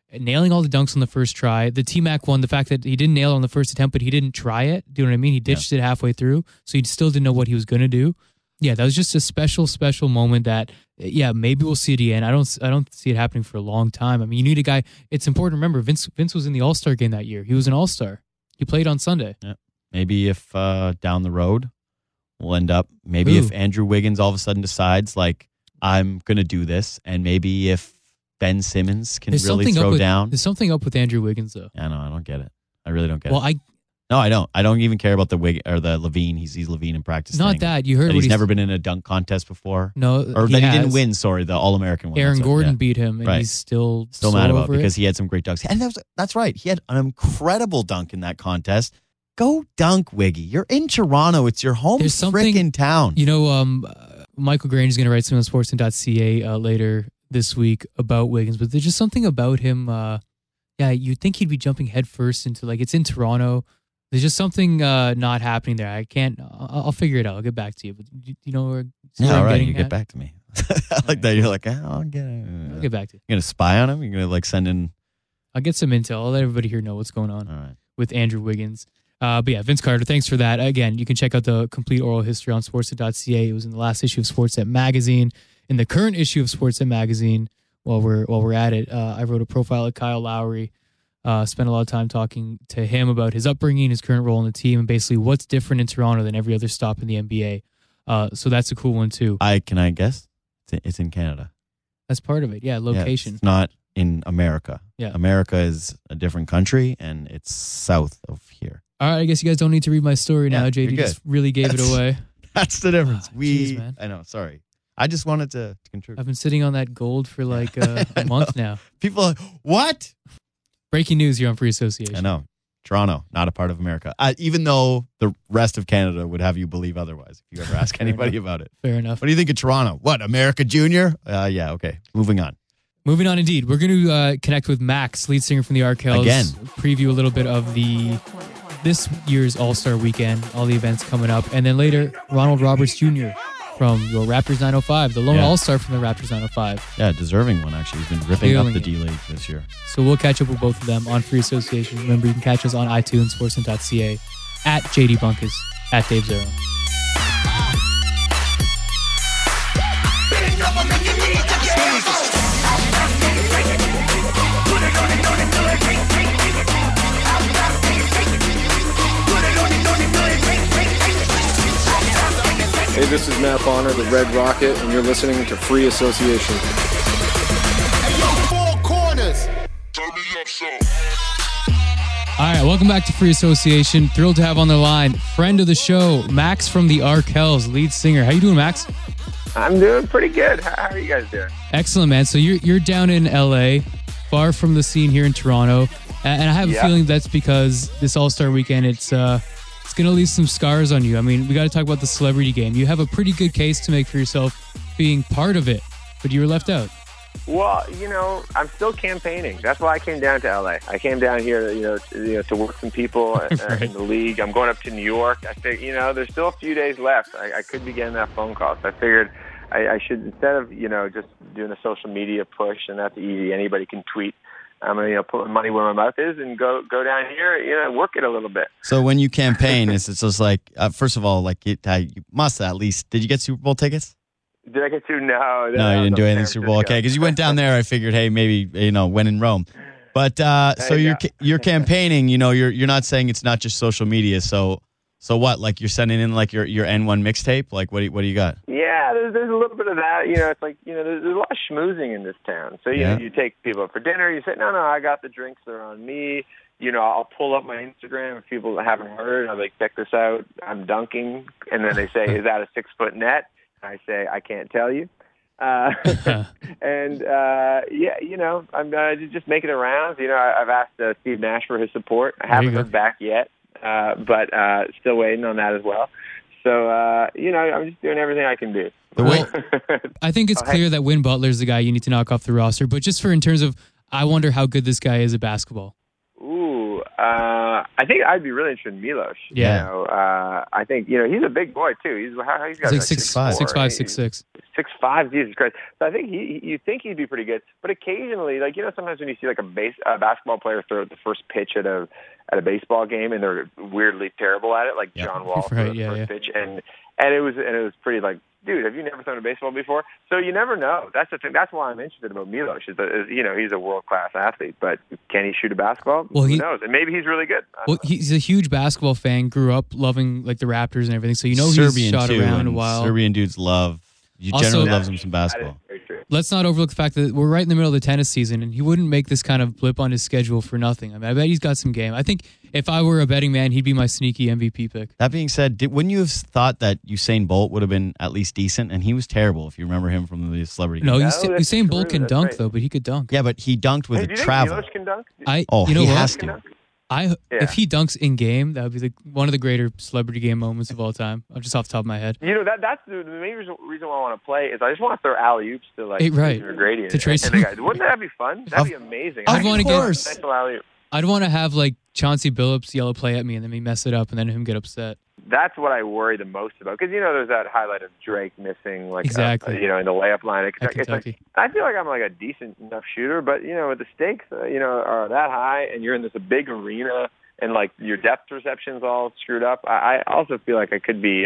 nailing all the dunks on the first try. The T-Mac one, the fact that he didn't nail it on the first attempt, but he didn't try it. Do you know what I mean? He ditched it halfway through, so he still didn't know what he was going to do. Yeah, that was just a special moment that, maybe we'll see it again. I don't see it happening for a long time. I mean, you need a guy. It's important to remember, Vince was in the All-Star game that year. He was an All-Star. He played on Sunday. Yeah. Maybe if down the road we'll end up, if Andrew Wiggins all of a sudden decides, like, I'm going to do this, and maybe if Ben Simmons can really throw down. There's something up with Andrew Wiggins, though. I know, I don't get it. I really don't get it. Well, No, I don't. I don't even care about the Levine. He's Levine in practice. Not that. You heard he's never been in a dunk contest before. No, or that he didn't win. Sorry, the All-American one. Aaron Gordon beat him, and he's still mad about it because he had some great dunks. And that's right. He had an incredible dunk in that contest. Go dunk, Wiggy. You're in Toronto. It's your home freaking town. You know, Michael Grange is going to write something on Sportsnet.ca later this week about Wiggins, but there's just something about him. You'd think he'd be jumping headfirst into, like, it's in Toronto. There's just something not happening there. I can't. I'll figure it out. I'll get back to you. But you know where? All right. You get back to me. I like that. You're like, I'll get back to you. You're gonna spy on him. You're gonna like send in. I'll get some intel. I'll let everybody here know what's going on with Andrew Wiggins. But yeah, Vince Carter. Thanks for that. Again, you can check out the complete oral history on Sportsnet.ca. It was in the last issue of Sportsnet Magazine. In the current issue of Sportsnet Magazine, while we're at it, I wrote a profile of Kyle Lowry. Spent a lot of time talking to him about his upbringing, his current role in the team, and basically what's different in Toronto than every other stop in the NBA. So that's a cool one too. Can I guess? It's in Canada. That's part of it. Yeah, location. Yeah, it's not in America. Yeah. America is a different country, and it's south of here. All right, I guess you guys don't need to read my story now. JD just really gave it away. That's the difference. Jeez, man. I know, sorry. I just wanted to contribute. I've been sitting on that gold for like a month now. People are like, what? Breaking news here on Free Association. I know. Toronto, not a part of America. Even though the rest of Canada would have you believe otherwise if you ever ask anybody about it. Fair enough. What do you think of Toronto? What, America Junior? Yeah, okay. Moving on. Moving on, indeed. We're going to connect with Max, lead singer from the Arkells. Again. Preview a little bit of this year's All-Star Weekend, all the events coming up. And then later, Ronald Roberts Jr. from your Raptors 905, the lone All-Star from the Raptors 905. Yeah, deserving one, actually. He's been ripping up the D-League this year. So we'll catch up with both of them on Free Association. Remember, you can catch us on iTunes, Sportsnet.ca, at JD Bunkus, at Dave Zero. Hey, this is Matt Bonner, the Red Rocket, and you're listening to Free Association. All right, welcome back to Free Association. Thrilled to have on the line friend of the show, Max from the Arkells, lead singer. How you doing, Max? I'm doing pretty good. How are you guys doing? Excellent, man. So you're down in LA, far from the scene here in Toronto, and I have a feeling that's because this All-Star Weekend, it's going to leave some scars on you. I mean, we got to talk about the celebrity game. You have a pretty good case to make for yourself being part of it, but you were left out. Well, I'm still campaigning. That's why I came down to LA. I came down here, to work some people right. in the league. I'm going up to New York. I figured, there's still a few days left. I could be getting that phone call. So I figured I should, instead of, just doing a social media push, and that's easy. Anybody can tweet. I'm going to put my money where my mouth is and go down here, work it a little bit. So when you campaign, it's just like, first of all, like you must at least, did you get Super Bowl tickets? Did I get to? No, you didn't do anything Super Bowl. Okay, because you went down there. I figured, hey, maybe when in Rome. But so you're campaigning. You're not saying it's not just social media. So what? Like you're sending in like your N1 mixtape. Like what do you got? Yeah, there's a little bit of that. It's like there's a lot of schmoozing in this town. So you take people out for dinner. You say, no, I got the drinks. They're on me. I'll pull up my Instagram if people haven't heard. I'll like, check this out. I'm dunking, and then they say, is that a 6-foot net? I say, I can't tell you. I'm just making it rounds. I've asked Steve Nash for his support. I haven't heard back yet, but still waiting on that as well. So, I'm just doing everything I can do. I think it's clear that Win Butler's the guy you need to knock off the roster. But just in terms of, I wonder how good this guy is at basketball. Ooh, I think I'd be really interested in Milos. Yeah. You know, I think, you know, he's a big boy too. He's got He's like 6'5", 6'6". 6'5", Jesus Christ. So I think you think he'd be pretty good, but occasionally, like, you know, sometimes when you see like a basketball player throw the first pitch at a baseball game and they're weirdly terrible at it, like John Wall threw the first pitch, and it was pretty like, dude, have you never thrown a baseball before? So you never know. That's the thing. That's why I'm interested about Milos. Is you know, he's a world-class athlete, but can he shoot a basketball? Well, who knows? And maybe he's really good. Well, he's a huge basketball fan. Grew up loving like the Raptors and everything. So you know Serbian he's shot too, around a while. Serbian dudes generally loves him some basketball. Let's not overlook the fact that we're right in the middle of the tennis season, and he wouldn't make this kind of blip on his schedule for nothing. I mean, I bet he's got some game. I think if I were a betting man, he'd be my sneaky MVP pick. That being said, wouldn't you have thought that Usain Bolt would have been at least decent? And he was terrible, if you remember him from the celebrity. No, game. Usain Bolt can dunk, though, but he could dunk. Yeah, but he dunked with do you travel. think Milos can dunk? You know he what? has to. If he dunks in game, that would be one of the greater celebrity game moments of all time. I'm just off the top of my head. You know, that's the main reason why I want to play is I just want to throw alley oops to like Grady to Tracy. and the guys. Wouldn't that be fun? That'd be amazing. I'd want to get. I'd want to have like Chauncey Billups yell a play at me and then me mess it up and then him get upset. That's what I worry the most about because you know there's that highlight of Drake missing like exactly you know in the layup line. It's Kentucky. Like, I feel like I'm like a decent enough shooter, but you know with the stakes you know are that high and you're in this big arena. And, like, your depth perception's all screwed up. I also feel like I could be,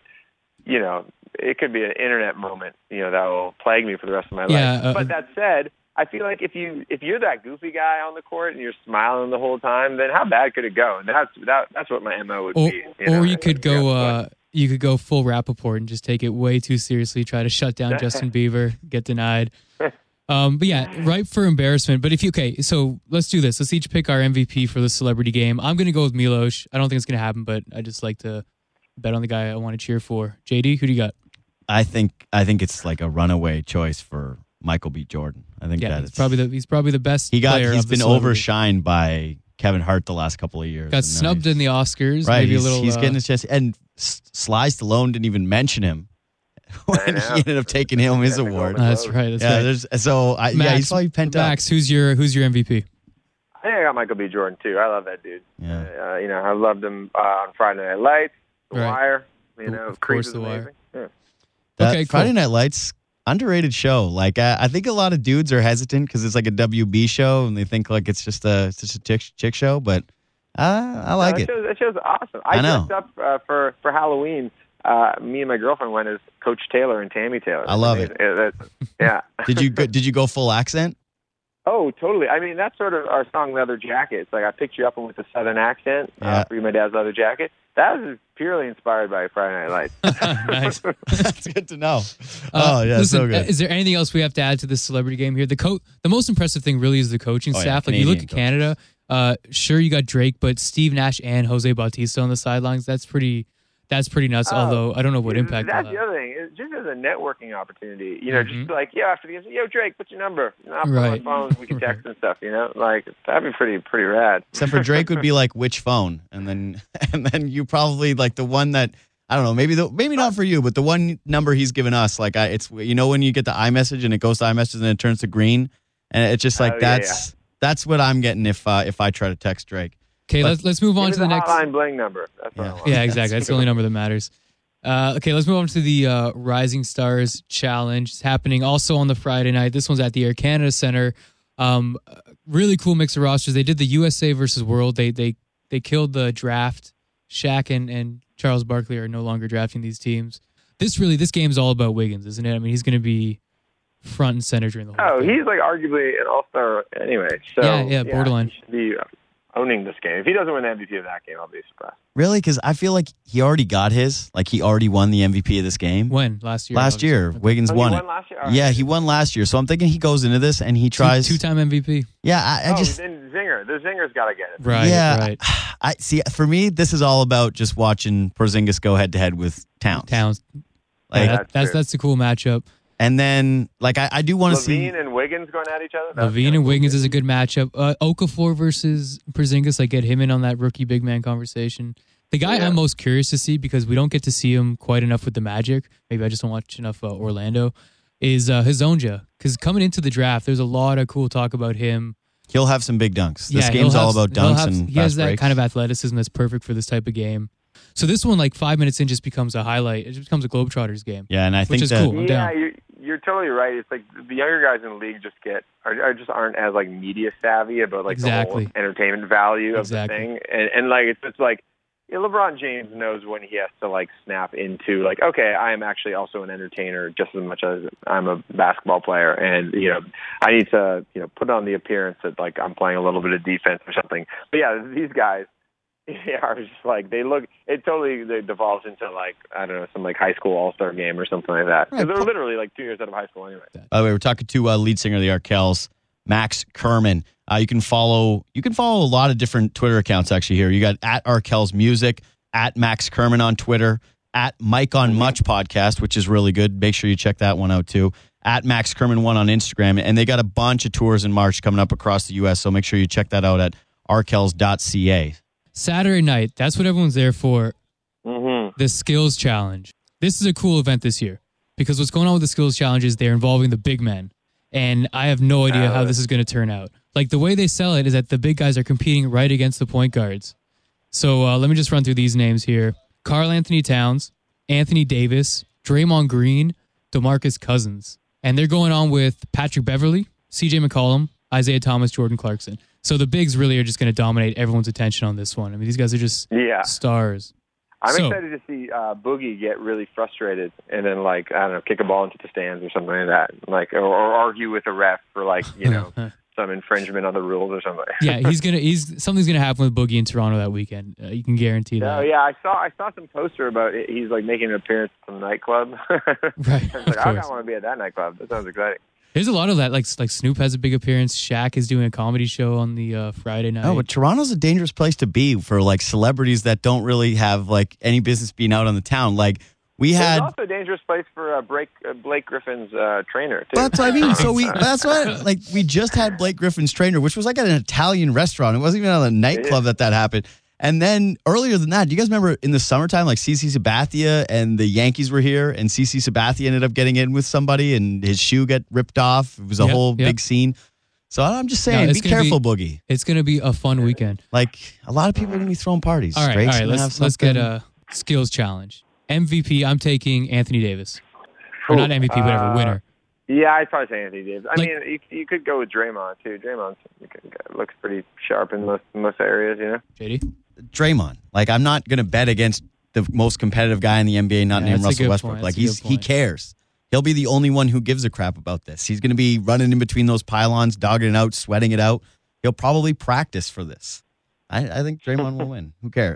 you know, it could be an internet moment, you know, that will plague me for the rest of my life. But that said, I feel like if you're that goofy guy on the court and you're smiling the whole time, then how bad could it go? And that's what my MO would be. Or you could go full Rappaport and just take it way too seriously, try to shut down Justin Bieber, get denied. But yeah, ripe for embarrassment. But so let's do this. Let's each pick our MVP for the celebrity game. I'm going to go with Milos. I don't think it's going to happen, but I just like to bet on the guy I want to cheer for. JD, who do you got? I think it's like a runaway choice for Michael B. Jordan. I think he's probably the best. He's been overshined by Kevin Hart the last couple of years. Got snubbed in the Oscars. Right, maybe he's getting his chance. And Sly Stallone didn't even mention him. When he ended up taking home his award. That's right. He's probably pent up. Max, who's your MVP? I think I got Michael B. Jordan too. I love that dude. Yeah. You know, I loved him on Friday Night Lights, The Wire. You know, of course, The Wire. Yeah. Cool. Friday Night Lights, underrated show. Like I think a lot of dudes are hesitant because it's like a WB show and they think like it's just a chick show. But I like it. That show's awesome. I dressed up for Halloween. Me and my girlfriend went as Coach Taylor and Tammy Taylor. I love it. Yeah. Did you go full accent? Oh, totally. I mean, that's sort of our song Leather Jacket. It's like I picked you up with a Southern accent for My Dad's Leather Jacket. That was purely inspired by Friday Night Lights. Nice. That's good to know. Listen, so good. Is there anything else we have to add to this celebrity game here? The most impressive thing really is the coaching staff. Like you look at Canada, sure you got Drake, but Steve Nash and Jose Bautista on the sidelines. That's pretty nuts, although I don't know what impact that's the other thing. It's just as a networking opportunity, you know, just like, after the game, Drake, what's your number? I'll put my phone, we can text and stuff, you know? Like, that'd be pretty rad. Except for Drake would be like, which phone? And then you probably, like, the one that, I don't know, maybe not for you, but the one number he's given us, like, it's, you know, when you get the iMessage and it goes to iMessage and it turns to green, and it's just like, that's what I'm getting if I try to text Drake. Okay, let's move on to the next hotline bling number. That's what I want. Yeah, exactly. That's the only number that matters. Okay, let's move on to the Rising Stars Challenge. It's happening also on the Friday night. This one's at the Air Canada Centre. Really cool mix of rosters. They did the USA versus World. They killed the draft. Shaq and Charles Barkley are no longer drafting these teams. This game's all about Wiggins, isn't it? I mean, he's going to be front and center during the whole thing. He's like arguably an all-star anyway. So yeah, borderline. He should be owning this game. If he doesn't win the MVP of that game, I'll be surprised. Really? Because I feel like he already got his. Like, he already won the MVP of this game. When? Last year? Last year. Wiggins won it. Last year? Yeah, he won last year. So I'm thinking he goes into this and he tries... Two-time MVP. Yeah, I just... Then Zinger. The Zinger's got to get it. Right, yeah, right. I see, for me, this is all about just watching Porzingis go head-to-head with Towns. Like, that's a cool matchup. And then, like, I do want to see... Levine and Wiggins going at each other? Levine and Wiggins is a good matchup. Okafor versus Porzingis, like, get him in on that rookie big man conversation. The guy I'm most curious to see, because we don't get to see him quite enough with the Magic, maybe I just don't watch enough Orlando, is Hezonja. Because coming into the draft, there's a lot of cool talk about him He'll have some big dunks. This Yeah, game's he'll all have- about dunks and he has fast that breaks. kind of athleticism that's perfect for this type of game. So this one, like 5 minutes in, just becomes a highlight. It just becomes a Globetrotters game. Yeah, and I which think is that cool. I'm Yeah, down. you're totally right. It's like the younger guys in the league just aren't as like media savvy about like Exactly. the whole entertainment value of Exactly. the thing, and like it's like LeBron James knows when he has to like snap into like, okay, I am actually also an entertainer just as much as I'm a basketball player, and I need to put on the appearance that like I'm playing a little bit of defense or something. But yeah, these guys. are just like it totally devolves into like, I don't know, some like high school all-star game or something like that. Because they're literally like 2 years out of high school anyway. By the way, we're talking to lead singer of the Arkells, Max Kerman. You can follow a lot of different Twitter accounts actually here. You got at Arkells Music, at Max Kerman on Twitter, at Mike on Much podcast, which is really good. Make sure you check that one out too. At Max Kerman 1 on Instagram. And they got a bunch of tours in March coming up across the U.S., so make sure you check that out at arkells.ca. Saturday night, that's what everyone's there for. Mm-hmm. The Skills Challenge. This is a cool event this year because what's going on with the Skills Challenge is they're involving the big men. And I have no idea how this is going to turn out. Like the way they sell it is that the big guys are competing right against the point guards. So let me just run through these names here. Karl Anthony Towns, Anthony Davis, Draymond Green, DeMarcus Cousins. And they're going on with Patrick Beverley, CJ McCollum, Isaiah Thomas, Jordan Clarkson. So the bigs really are just going to dominate everyone's attention on this one. I mean, these guys are just stars. I'm excited to see Boogie get really frustrated and then, like, I don't know, kick a ball into the stands or something like that, like, or argue with a ref for, like, some infringement on the rules or something. Yeah, something's gonna happen with Boogie in Toronto that weekend. You can guarantee that. Oh yeah, I saw some poster about it. He's like making an appearance at some nightclub. Right, I was like, I don't want to be at that nightclub. That sounds exciting. There's a lot of that. Like Snoop has a big appearance. Shaq is doing a comedy show on the Friday night. Oh, but Toronto's a dangerous place to be for like celebrities that don't really have like any business being out on the town. Like it's also a dangerous place for Blake Griffin's trainer too. That's what I mean. So we just had Blake Griffin's trainer, which was like at an Italian restaurant. It wasn't even at a nightclub that happened. And then earlier than that, do you guys remember in the summertime, like CC Sabathia and the Yankees were here, and CC Sabathia ended up getting in with somebody, and his shoe got ripped off. It was a whole big scene. So I'm just saying, be careful, Boogie. It's going to be a fun weekend. Like a lot of people are going to be throwing parties. All right. Let's get a skills challenge. MVP, I'm taking Anthony Davis. Or not MVP, whatever, winner. Yeah, I'd probably say Anthony Davis. I mean, you could go with Draymond, too. Draymond looks pretty sharp in most areas, JD? Draymond. Like, I'm not going to bet against the most competitive guy in the NBA, not named Russell Westbrook. Point. Like, he cares. He'll be the only one who gives a crap about this. He's going to be running in between those pylons, dogging it out, sweating it out. He'll probably practice for this. I think Draymond will win. Who cares?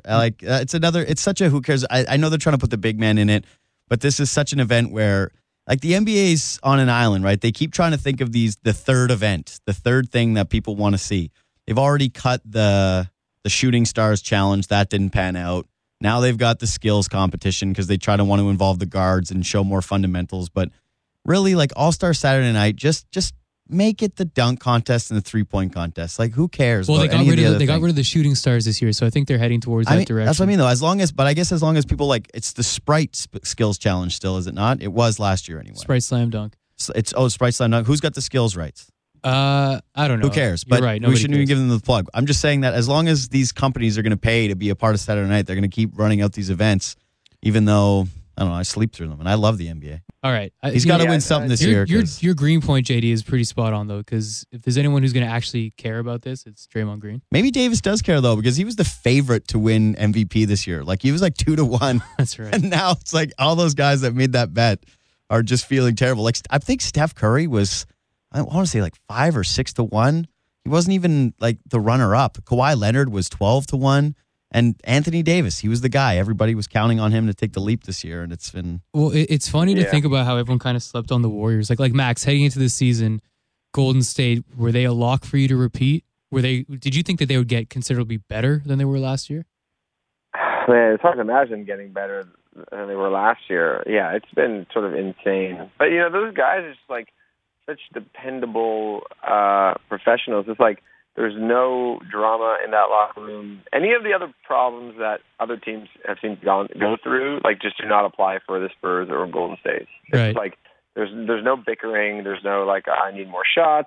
It's such a who cares. I know they're trying to put the big man in it, but this is such an event where, like, the NBA's on an island, right? They keep trying to think of the third event, the third thing that people want to see. They've already cut the Shooting Stars Challenge. That didn't pan out. Now they've got the skills competition because they try to want to involve the guards and show more fundamentals. But really, like, All-Star Saturday night, just make it the dunk contest and the three-point contest. Like, who cares? Well, they got rid of the Shooting Stars this year, so I think they're heading towards that direction. That's what I mean, though. As long as people, like, it's the Sprite Skills Challenge still, is it not? It was last year anyway. Sprite Slam Dunk. Sprite Slam Dunk. Who's got the skills rights? I don't know. Who cares? You're But right. we shouldn't even give them the plug. I'm just saying that as long as these companies are going to pay to be a part of Saturday night, they're going to keep running out these events, even though, I don't know, I sleep through them, and I love the NBA. All right. He's got to win something this year. Your green point, JD, is pretty spot on, though, because if there's anyone who's going to actually care about this, it's Draymond Green. Maybe Davis does care, though, because he was the favorite to win MVP this year. Like, he was like 2-1. That's right. And now it's like all those guys that made that bet are just feeling terrible. Like, I think Steph Curry was, I want to say, like 5 or 6-1. He wasn't even like the runner-up. Kawhi Leonard was 12-1. And Anthony Davis, he was the guy. Everybody was counting on him to take the leap this year, and it's been... Well, it's funny to think about how everyone kind of slept on the Warriors. Like Max, heading into this season, Golden State, were they a lock for you to repeat? Did you think that they would get considerably better than they were last year? Man, it's hard to imagine getting better than they were last year. Yeah, it's been sort of insane. But, those guys are just like such dependable professionals. It's like, there's no drama in that locker room. Any of the other problems that other teams have seen go through, like, just do not apply for the Spurs or Golden State. It's right. like there's no bickering. There's no, like, I need more shots.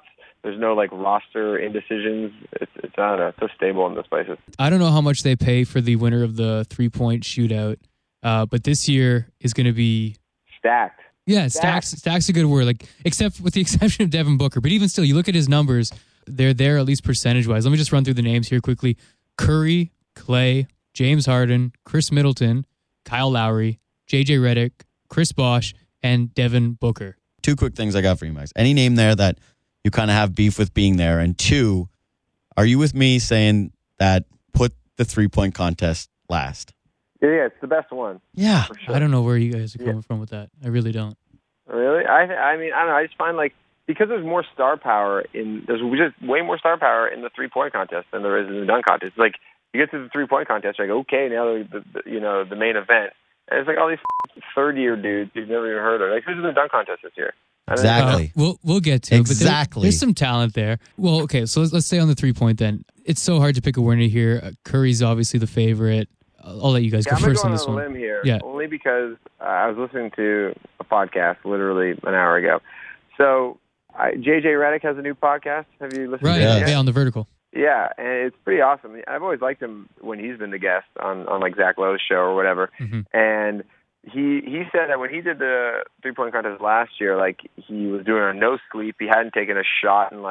There's no like roster indecisions. It's I don't know. It's so stable in those places. I don't know how much they pay for the winner of the 3-point shootout, but this year is going to be stacked. Yeah, stack's a good word. Like, except with the exception of Devin Booker, but even still, you look at his numbers, they're there at least percentage wise. Let me just run through the names here quickly: Curry, Clay, James Harden, Chris Middleton, Kyle Lowry, JJ Redick, Chris Bosh, and Devin Booker. 2 quick things I got for you, Max. Any name there that you kind of have beef with being there? And 2, are you with me saying that put the 3-point contest last? Yeah, it's the best one. Yeah. For sure. I don't know where you guys are coming from with that. I really don't. Really? I mean, I don't know. I just find like, because there's more star power there's just way more star power in the 3-point contest than there is in the dunk contest. It's like, you get to the 3-point contest, you're like, okay, now the main event. And it's like all these third-year dudes you've never even heard of. Like, who's in the dunk contest this year? Exactly. We'll get to it. Exactly. But there's some talent there. Well, okay, so let's stay on the 3-point then. It's so hard to pick a winner here. Curry's obviously the favorite. I'll let you guys go first on this one. I'm going on a limb here, yeah. Only because I was listening to a podcast literally an hour ago. So JJ Redick has a new podcast. Have you listened to it yet? Yeah, on The Vertical. Yeah, and it's pretty awesome. I've always liked him when he's been the guest on like Zach Lowe's show or whatever. Mm-hmm. And he said that when he did the 3-point contest last year, like he was doing a no sleep. He hadn't taken a shot in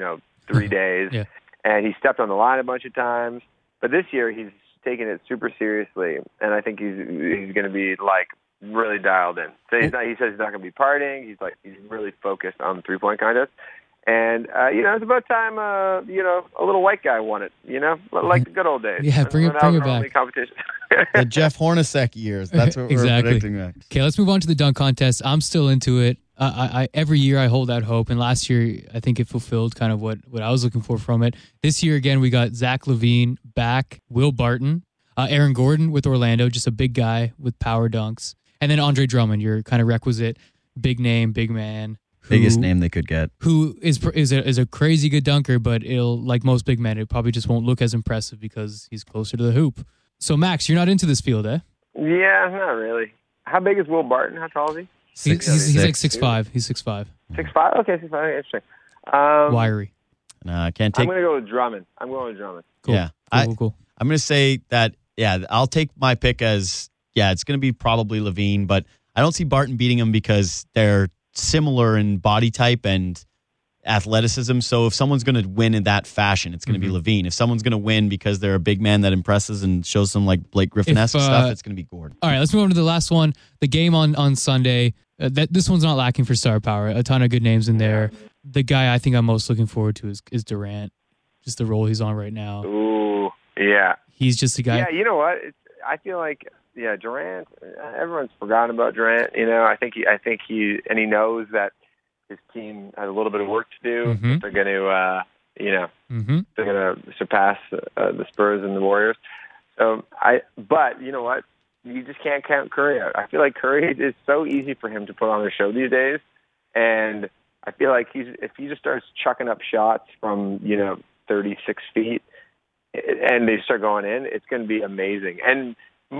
3 days, Yeah. and he stepped on the line a bunch of times. But this year he's taking it super seriously, and I think he's going to be like really dialed in. So he says he's not going to be partying. He's really focused on the 3-point contest. And, it's about time, a little white guy won it, like the good old days. Yeah, bring it back. Competition. The Jeff Hornacek years. That's what exactly. we're predicting next. Okay, let's move on to the dunk contest. I'm still into it. I every year I hold out hope, and last year I think it fulfilled kind of what I was looking for from it. This year, again, we got Zach LaVine back, Will Barton, Aaron Gordon with Orlando, just a big guy with power dunks, and then Andre Drummond, your kind of requisite big name, big man. Biggest name they could get. Who is a crazy good dunker, but it'll, like most big men, it probably just won't look as impressive because he's closer to the hoop. So, Max, you're not into this field, eh? Yeah, not really. How big is Will Barton? How tall is he? He's like 6'5". He's 6'5". 6'5"? Okay, 6'5". Interesting. Wiry. No, I can't take. I'm going to go with Drummond. Cool. Yeah. Cool. I'm going to say that, I'll take my pick as, it's going to be probably LaVine, but I don't see Barton beating him because they're similar in body type and athleticism. So if someone's going to win in that fashion, it's going to be LaVine. If someone's going to win because they're a big man that impresses and shows some like Blake Griffin-esque stuff, it's going to be Gordon. All right, let's move on to the last one. The game on Sunday. This one's not lacking for star power. A ton of good names in there. The guy I think I'm most looking forward to is Durant. Just the role he's on right now. Ooh, yeah. He's just a guy. Yeah, you know what? I feel like Durant. Everyone's forgotten about Durant. I think he knows that his team has a little bit of work to do. Mm-hmm. They're going to, they're going to surpass the Spurs and the Warriors. But you know what? You just can't count Curry out. I feel like Curry is so easy for him to put on a show these days, and I feel like if he just starts chucking up shots from 36 feet, and they start going in, it's going to be amazing. And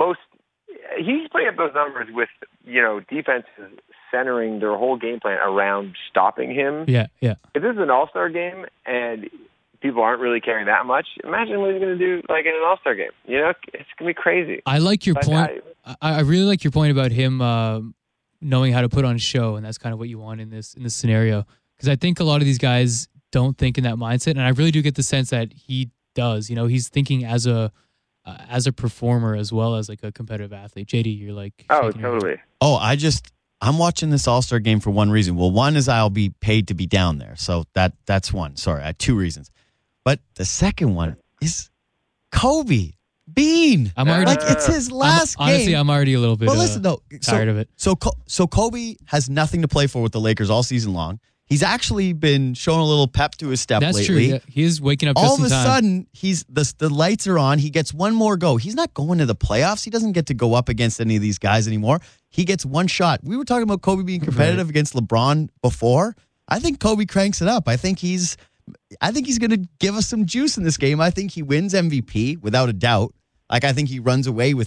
he's putting up those numbers with, defenses centering their whole game plan around stopping him. Yeah. If this is an all-star game and people aren't really caring that much, imagine what he's going to do like in an all-star game. It's going to be crazy. I like your point. I really like your point about him knowing how to put on a show, and that's kind of what you want in this scenario. Because I think a lot of these guys don't think in that mindset, and I really do get the sense that he does. He's thinking as a performer as well as like a competitive athlete. JD, you're like, oh, totally. I'm watching this All-Star game for one reason. Well, one is I'll be paid to be down there. So that's one. Sorry, I had 2 reasons. But the second one is Kobe Bean. It's his last game. Honestly, I'm already a little bit tired of it. So Kobe has nothing to play for with the Lakers all season long. He's actually been showing a little pep to his step lately. That's true. Yeah. He is waking up all just in time. All of a sudden, the lights are on. He gets one more go. He's not going to the playoffs. He doesn't get to go up against any of these guys anymore. He gets one shot. We were talking about Kobe being competitive against LeBron before. I think Kobe cranks it up. I think he's going to give us some juice in this game. I think he wins MVP without a doubt. I think he runs away with it.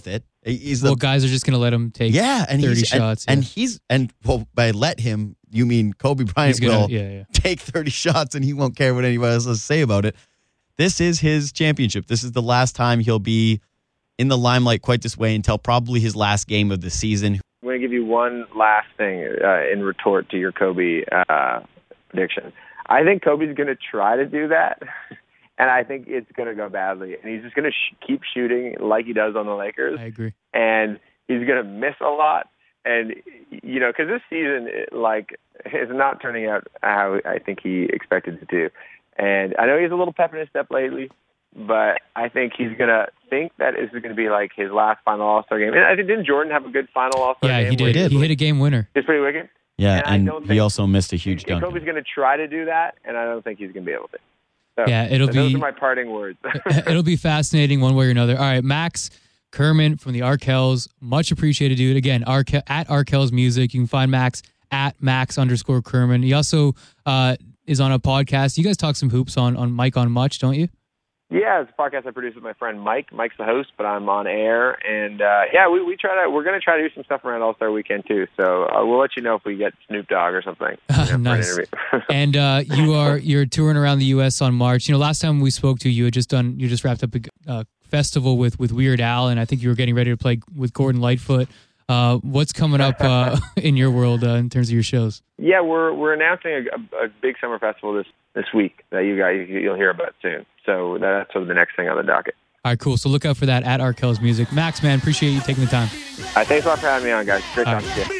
He's guys are just going to let him take 30 shots. By let him, you mean Kobe Bryant will take 30 shots and he won't care what anybody else has to say about it. This is his championship. This is the last time he'll be in the limelight quite this way until probably his last game of the season. I'm going to give you one last thing in retort to your Kobe prediction. I think Kobe's going to try to do that, and I think it's going to go badly. And he's just going to keep shooting like he does on the Lakers. I agree. And he's going to miss a lot. And, because this season, is not turning out how I think he expected it to. And I know he's a little pep in his step lately, but I think he's going to think that is going to be like his last final All-Star game. And I think, didn't Jordan have a good final All-Star game? Yeah, he did. He hit a game winner. It's pretty wicked. Yeah, and he also missed a huge dunk. Kobe's going to try to do that, and I don't think he's going to be able to. So, those are my parting words. It'll be fascinating one way or another. All right, Max Kerman from the Arkells, much appreciated, dude. Again, at Arkells Music. You can find Max at Max_Kerman. He also is on a podcast. You guys talk some hoops on Mike on Much, don't you? Yeah, it's a podcast I produce with my friend Mike. Mike's the host, but I'm on air. And we try to. We're going to try to do some stuff around All-Star Weekend too. So we'll let you know if we get Snoop Dogg or something. Nice. And you're touring around the U.S. on March. Last time we spoke to you, you just wrapped up a festival with Weird Al, and I think you were getting ready to play with Gordon Lightfoot. What's coming up in your world in terms of your shows? Yeah, we're announcing a big summer festival this week that you'll hear about soon. So that's sort of the next thing on the docket. All right, cool. So look out for that at Arkells Music. Max, man, appreciate you taking the time. Thanks a lot for having me on, guys. Great talking to you.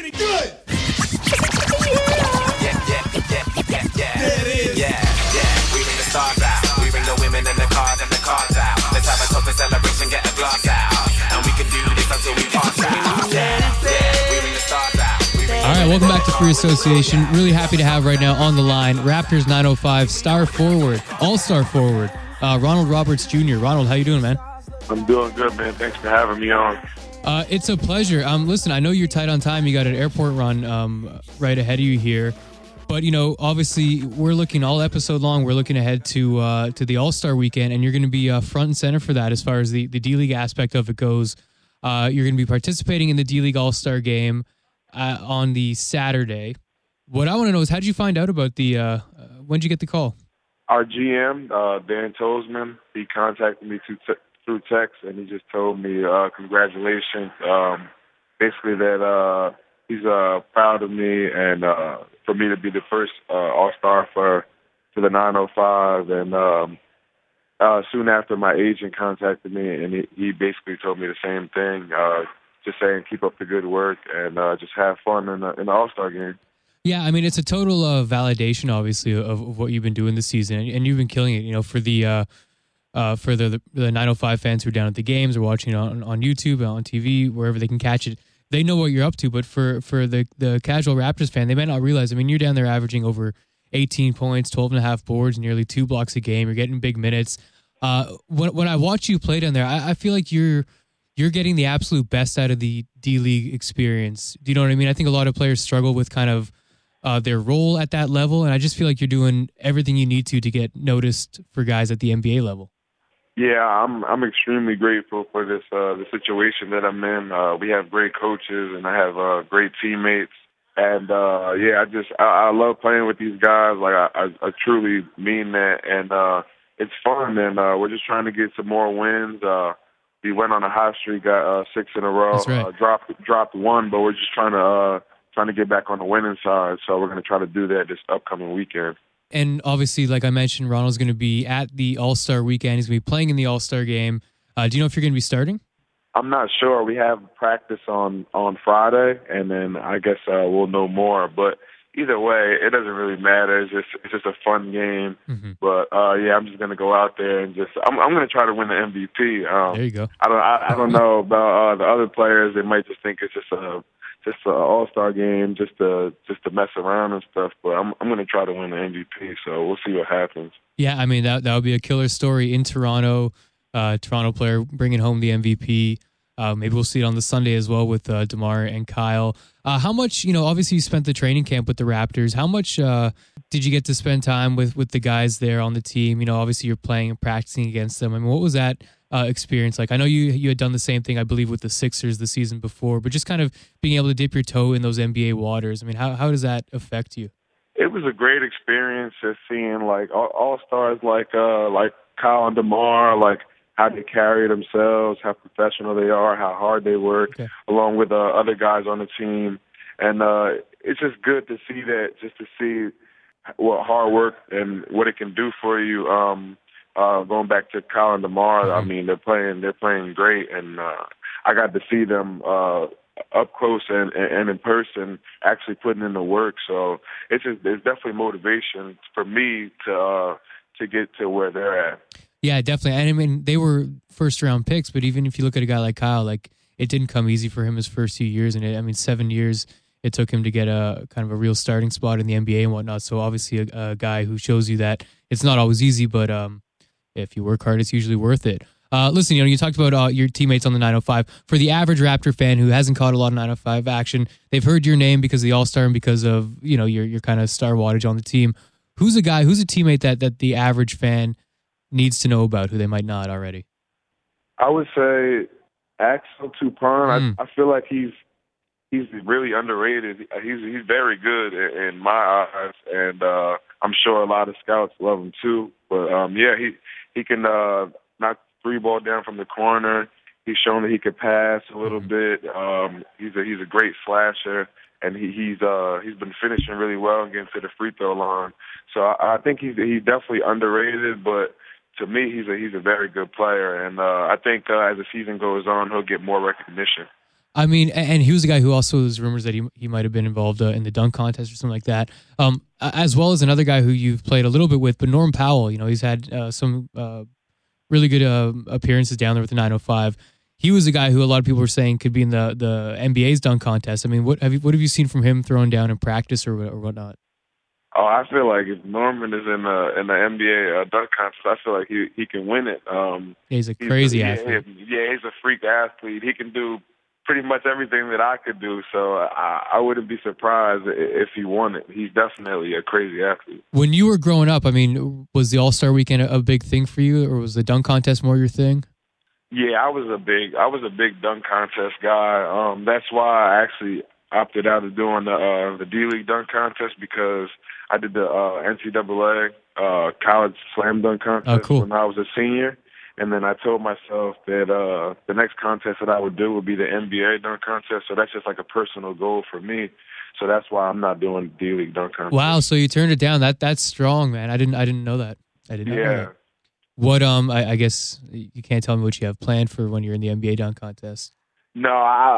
We bring the stars out. We bring the women and the cars out. Let's have a total celebration, get a glass out. And we can do this until we pass out. We bring the stars out. All right, welcome back to Free Association. Really happy to have right now on the line Raptors 905 star forward, all-star forward, Ronald Roberts Jr. Ronald, how you doing, man? I'm doing good, man. Thanks for having me on. It's a pleasure. Listen, I know you're tight on time. You got an airport run right ahead of you here. But, obviously, we're looking all episode long. We're looking ahead to the All-Star Weekend, and you're going to be front and center for that as far as the D-League aspect of it goes. You're going to be participating in the D-League All-Star Game on the Saturday. What I want to know is, how did you find out about when did you get the call? Our GM, Dan Tolzman, he contacted me through text, and he just told me congratulations. Basically that he's proud of me, and for me to be the first All-Star for the 905. And soon after, my agent contacted me, and he basically told me the same thing, just saying keep up the good work and just have fun in the All-Star game. Yeah, I mean, it's a total validation, obviously, of what you've been doing this season, and you've been killing it. For the 905 fans who are down at the games or watching it on YouTube, on TV, wherever they can catch it, they know what you're up to. But for the casual Raptors fan, they might not realize. I mean, you're down there averaging over 18 points, 12.5 boards, nearly 2 blocks a game. You're getting big minutes. When I watch you play down there, I feel like you're getting the absolute best out of the D-League experience. Do you know what I mean? I think a lot of players struggle with kind of their role at that level, and I just feel like you're doing everything you need to get noticed for guys at the NBA level. Yeah, I'm extremely grateful for this the situation that I'm in. We have great coaches, and I have great teammates, and I love playing with these guys. Like I truly mean that, and it's fun. And we're just trying to get some more wins. We went on a hot streak, got 6 in a row. That's right. Dropped 1, but we're just trying to get back on the winning side. So we're going to try to do that this upcoming weekend. And obviously, like I mentioned, Ronald's going to be at the All-Star Weekend. He's going to be playing in the All-Star game. Do you know if you're going to be starting? I'm not sure. We have practice on Friday, and then I guess we'll know more. But either way, it doesn't really matter. It's just a fun game. Mm-hmm. But I'm just going to go out there and I'm going to try to win the MVP. There you go. I don't know about the other players. They might just think it's just an All-Star game, just to mess around and stuff. But I'm going to try to win the MVP, so we'll see what happens. Yeah, I mean, that would be a killer story in Toronto. Toronto player bringing home the MVP. Maybe we'll see it on the Sunday as well with DeMar and Kyle. How much, obviously you spent the training camp with the Raptors. How much did you get to spend time with the guys there on the team? Obviously you're playing and practicing against them. I mean, what was that experience like? I know you had done the same thing, I believe, with the Sixers the season before, but just kind of being able to dip your toe in those NBA waters. I mean, how does that affect you? It was a great experience just seeing like all stars like Kyle and DeMar, like how they carry themselves, how professional they are, how hard they work, along with other guys on the team. And it's just good to see that, just to see what hard work and what it can do for you. Going back to Kyle and DeMar, I mean, they're playing great, and I got to see them up close and in person, actually putting in the work. So it's definitely motivation for me to get to where they're at. Yeah, definitely. And I mean, they were first round picks, but even if you look at a guy like Kyle, like it didn't come easy for him his first few years, and 7 years it took him to get a kind of a real starting spot in the NBA and whatnot. So obviously a guy who shows you that it's not always easy, but if you work hard, it's usually worth it. Listen, you talked about your teammates on the 905. For the average Raptor fan who hasn't caught a lot of 905 action, they've heard your name because of the All-Star and because of your kind of star wattage on the team. Who's a teammate that the average fan needs to know about who they might not already? I would say Axel Toupane. I feel like he's really underrated. He's very good in my eyes, and I'm sure a lot of scouts love him too. But he can knock three ball down from the corner. He's shown that he could pass a little bit. He's a great slasher, and he's been finishing really well and getting to the free throw line. So I think he's definitely underrated, but to me, he's a very good player, and I think as the season goes on, he'll get more recognition. I mean, and he was a guy who also, there's rumors that he might have been involved in the dunk contest or something like that, as well as another guy who you've played a little bit with, but Norm Powell. He's had some really good appearances down there with the 905. He was a guy who a lot of people were saying could be in the NBA's dunk contest. I mean, what have you seen from him throwing down in practice or whatnot? Oh, I feel like if Norman is in the NBA dunk contest, I feel like he can win it. He's a crazy athlete. Yeah, he's a freak athlete. He can do pretty much everything that I could do, so I wouldn't be surprised if he won it. He's definitely a crazy athlete. When you were growing up, I mean, was the All-Star Weekend a big thing for you, or was the dunk contest more your thing? Yeah, I was a big dunk contest guy. That's why I actually opted out of doing the D-League dunk contest, because I did the NCAA college slam dunk contest when I was a senior. And then I told myself that the next contest that I would do would be the NBA dunk contest. So that's just like a personal goal for me. So that's why I'm not doing the D-League dunk contest. Wow, so you turned it down. That's strong, man. I didn't know that. I didn't know that. What I guess you can't tell me what you have planned for when you're in the NBA dunk contest. No,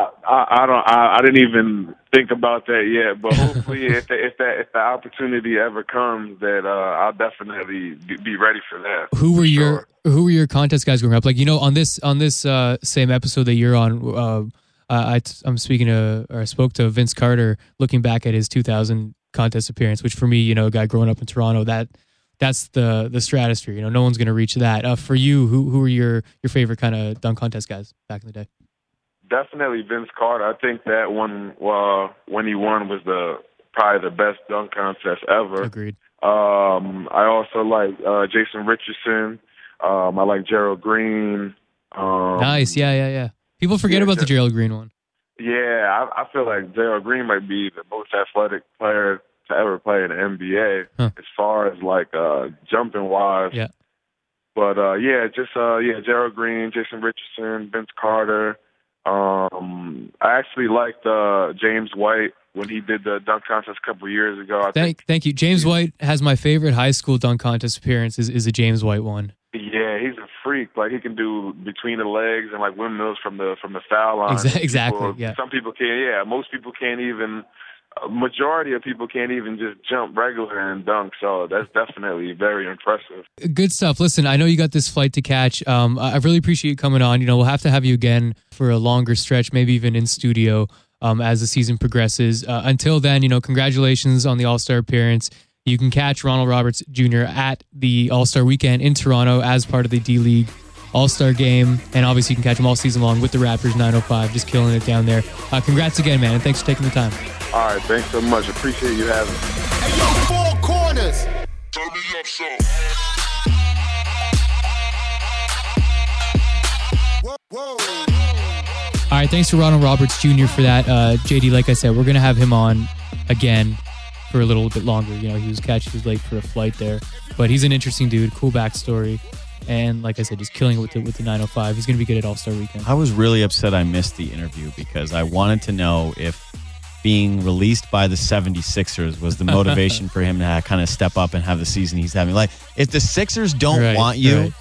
I didn't even think about that yet. But hopefully, if the opportunity ever comes, that I'll definitely be ready for that. Who were your contest guys growing up? Like, on this same episode that you're on, I spoke to Vince Carter, looking back at his 2000 contest appearance, which for me, a guy growing up in Toronto, that's the stratosphere. No one's going to reach that. For you, who were your favorite kind of dunk contest guys back in the day? Definitely Vince Carter. I think that one, when he won, was probably the best dunk contest ever. Agreed. I also like Jason Richardson. I like Gerald Green. Nice. Yeah. People forget about the Gerald Green one. Yeah, I feel like Gerald Green might be the most athletic player to ever play in the NBA as far as like jumping wise. Yeah. But Gerald Green, Jason Richardson, Vince Carter. I actually liked James White when he did the dunk contest a couple of years ago. Thank you. James White has my favorite high school dunk contest appearance is a James White one. Yeah, he's a freak. Like, he can do between the legs and like windmills from the foul line. Exactly. Yeah. Some people can. Yeah, most people can't even. Majority of people can't even just jump regular and dunk, so that's definitely very impressive. Good stuff. Listen, I know you got this flight to catch. I really appreciate you coming on. We'll have to have you again for a longer stretch, maybe even in studio as the season progresses. Until then, congratulations on the All-Star appearance. You can catch Ronald Roberts Jr. at the All-Star Weekend in Toronto as part of the D-League All-Star Game, and obviously you can catch him all season long with the Raptors 905, just killing it down there. Congrats again, man, and thanks for taking the time. All right, thanks so much. Appreciate you having me. Hey, yo, 4 corners. Turn me up, so. All right, thanks to Ronald Roberts Jr. for that. JD, like I said, we're going to have him on again for a little bit longer. You know, he was late for a flight there. But he's an interesting dude, cool backstory. And like I said, just killing it with the 905. He's going to be good at All-Star Weekend. I was really upset I missed the interview because I wanted to know if being released by the 76ers was the motivation for him to kind of step up and have the season he's having. Like, if the Sixers don't want you,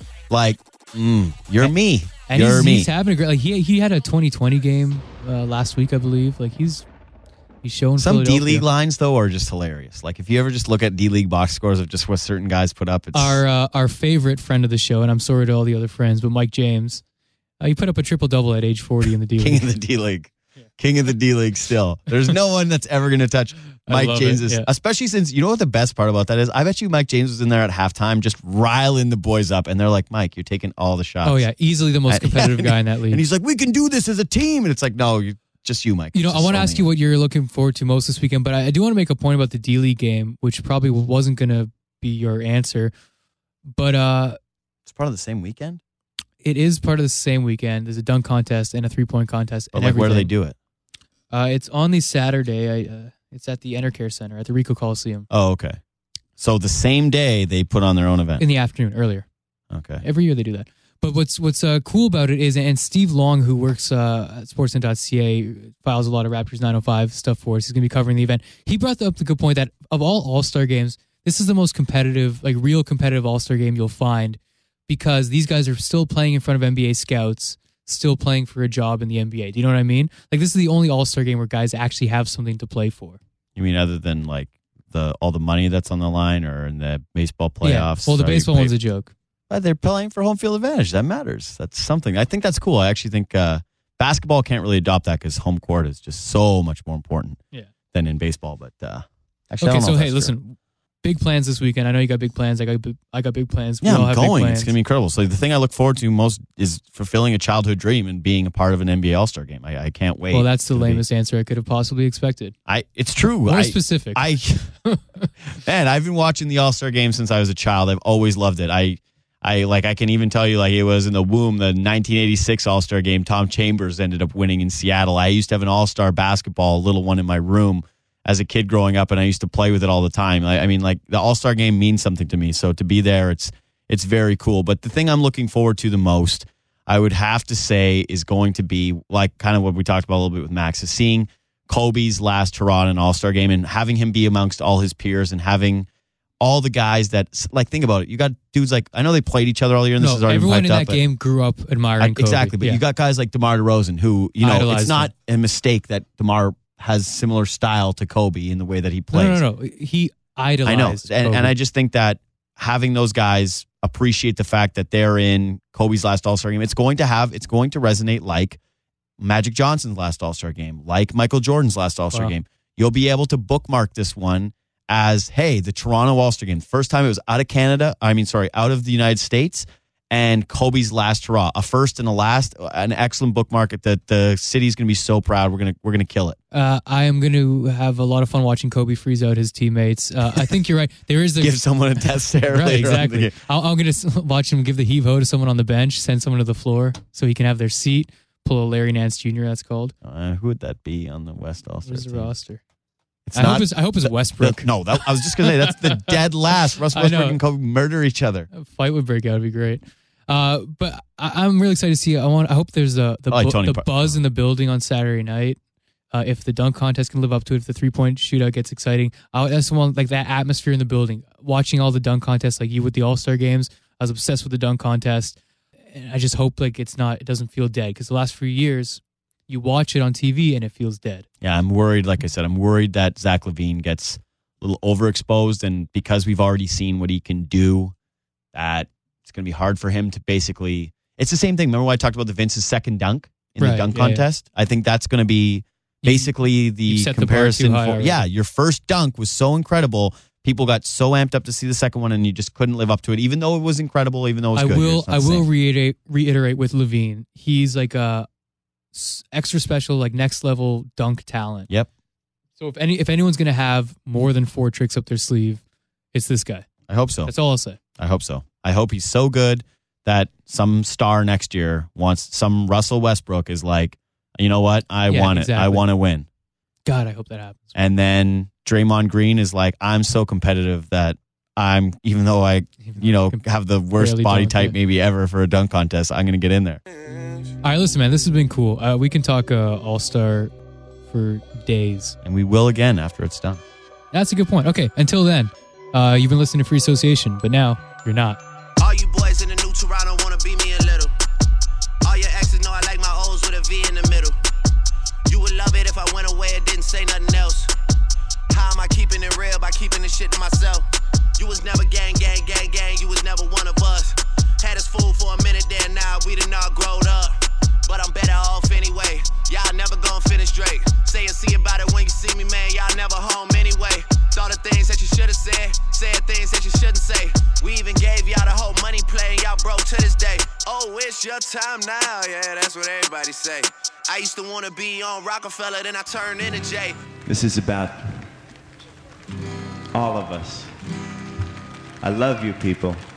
you're me. And he's having a great, like he had a 2020 game last week, I believe. Like he's showing some D-League lines though are just hilarious. Like if you ever just look at D-League box scores of just what certain guys put up, it's our favorite friend of the show, and I'm sorry to all the other friends, but Mike James, he put up a triple-double at age 40 in the D-League. King of the D-League. Yeah. King of the D-League still. There's no one that's ever going to touch Mike James. Especially since, you know what the best part about that is? I bet you Mike James was in there at halftime just riling the boys up, and they're like, Mike, you're taking all the shots. Oh, yeah. Easily the most competitive guy in that league. And he's like, we can do this as a team. And it's like, no, just you, Mike. You know, I want to ask you what you're looking forward to most this weekend, but I do want to make a point about the D-League game, which probably wasn't going to be your answer. But it's part of the same weekend? It is part of the same weekend. There's a dunk contest and a three-point contest. But like, where do they do it? It's on the Saturday. It's at the Enercare Center at the Ricoh Coliseum. Oh, okay. So the same day they put on their own event? In the afternoon, earlier. Okay. Every year they do that. But what's cool about it is, and Steve Long, who works at Sportsnet.ca, files a lot of Raptors 905 stuff for us. He's going to be covering the event. He brought up the good point that of all All-Star games, this is the most competitive, like real competitive All-Star game you'll find, because these guys are still playing in front of NBA scouts, still playing for a job in the NBA. Do you know what I mean? Like, this is the only All-Star game where guys actually have something to play for. You mean other than like all the money that's on the line, or in the baseball playoffs? Yeah. Well, the baseball one's a joke. But they're playing for home field advantage. That matters. That's something. I think that's cool. I actually think basketball can't really adopt that because home court is just so much more important than in baseball. But actually, okay, so hey, listen. Big plans this weekend. I know you got big plans. I got big plans. Yeah, I'm going. It's going to be incredible. So the thing I look forward to most is fulfilling a childhood dream and being a part of an NBA All-Star game. I can't wait. Well, that's the lamest answer I could have possibly expected. It's true. More specific. Man, I've been watching the All-Star game since I was a child. I've always loved it. I can even tell you, like, it was in the womb, the 1986 All-Star game. Tom Chambers ended up winning in Seattle. I used to have an All-Star basketball, a little one in my room as a kid growing up, and I used to play with it all the time. I mean, like, the All-Star game means something to me. So to be there, it's very cool. But the thing I'm looking forward to the most, I would have to say, is going to be like kind of what we talked about a little bit with Max, is seeing Kobe's last hurrah in an All-Star game and having him be amongst all his peers and having all the guys that, like, think about it. You got dudes like, I know they played each other all year, and this is already everyone in that game grew up admiring Kobe. Exactly, but you got guys like DeMar DeRozan who, you know, idolized it's not a mistake that DeMar has similar style to Kobe in the way that he plays. No. He idolized Kobe. And I just think that having those guys appreciate the fact that they're in Kobe's last All-Star game, it's going to resonate like Magic Johnson's last All-Star game, like Michael Jordan's last All-Star game. You'll be able to bookmark this one as, hey, the Toronto All-Star game. First time it was out of the United States, and Kobe's last hurrah. A first and a last, an excellent bookmark that the city's going to be so proud. We're gonna kill it. I am going to have a lot of fun watching Kobe freeze out his teammates. I think you're right. There is give someone a test stare. Right, exactly. I'm going to watch him give the heave-ho to someone on the bench, send someone to the floor so he can have their seat, pull a Larry Nance Jr., that's called. Who would that be on the West All-Star Where's the team? roster? I hope it's Westbrook. I was just going to say, that's the dead last. Russ Westbrook and Kobe murder each other. A fight would break out. It'd be great. But I'm really excited to see. I hope there's the buzz in the building on Saturday night. If the dunk contest can live up to it, if the 3-point shootout gets exciting, that's one, like, that atmosphere in the building. Watching all the dunk contests, like you with the All-Star games, I was obsessed with the dunk contest, and I just hope like it doesn't feel dead, because the last few years you watch it on TV and it feels dead. Yeah, I'm worried. Like I said, I'm worried that Zach LaVine gets a little overexposed, and because we've already seen what he can do, that it's going to be hard for him to basically. It's the same thing. Remember when I talked about the Vince's second dunk in the dunk contest? Yeah. I think that's going to be basically the comparison. Your first dunk was so incredible. People got so amped up to see the second one, and you just couldn't live up to it, even though it was incredible, even though it was good. I will reiterate with LaVine. He's like a extra special, like next level dunk talent. Yep. So if anyone's going to have more than 4 tricks up their sleeve, it's this guy. I hope so. That's all I'll say. I hope so. I hope he's so good that some star next year wants, some Russell Westbrook is like, you know what? I want it. I want to win. God, I hope that happens. And then Draymond Green is like, I'm so competitive that I'm, even though I, have the worst body type maybe ever for a dunk contest, I'm going to get in there. All right, listen, man, this has been cool. We can talk All-Star for days. And we will again after it's done. That's a good point. Okay, until then, you've been listening to Free Association, but now you're not. All you boys in the new Toronto want to be me a little. All your exes know I like my O's with a V in the middle. You would love it if I went away and didn't say nothing else. How am I keeping it real by keeping this shit to myself? You was never gang, gang, gang, gang. You was never one of us. Had us fooled for a minute there, now we done all grown up. But I'm better off anyway. Y'all never gonna finish Drake. Say and see about it when you see me, man. Y'all never home anyway. Thought of things that you should've said things that you shouldn't say. We even gave y'all the whole money play, and y'all broke to this day. Oh, it's your time now, yeah, that's what everybody say. I used to wanna be on Rockefeller, then I turned into Jay. This is about all of us. I love you, people.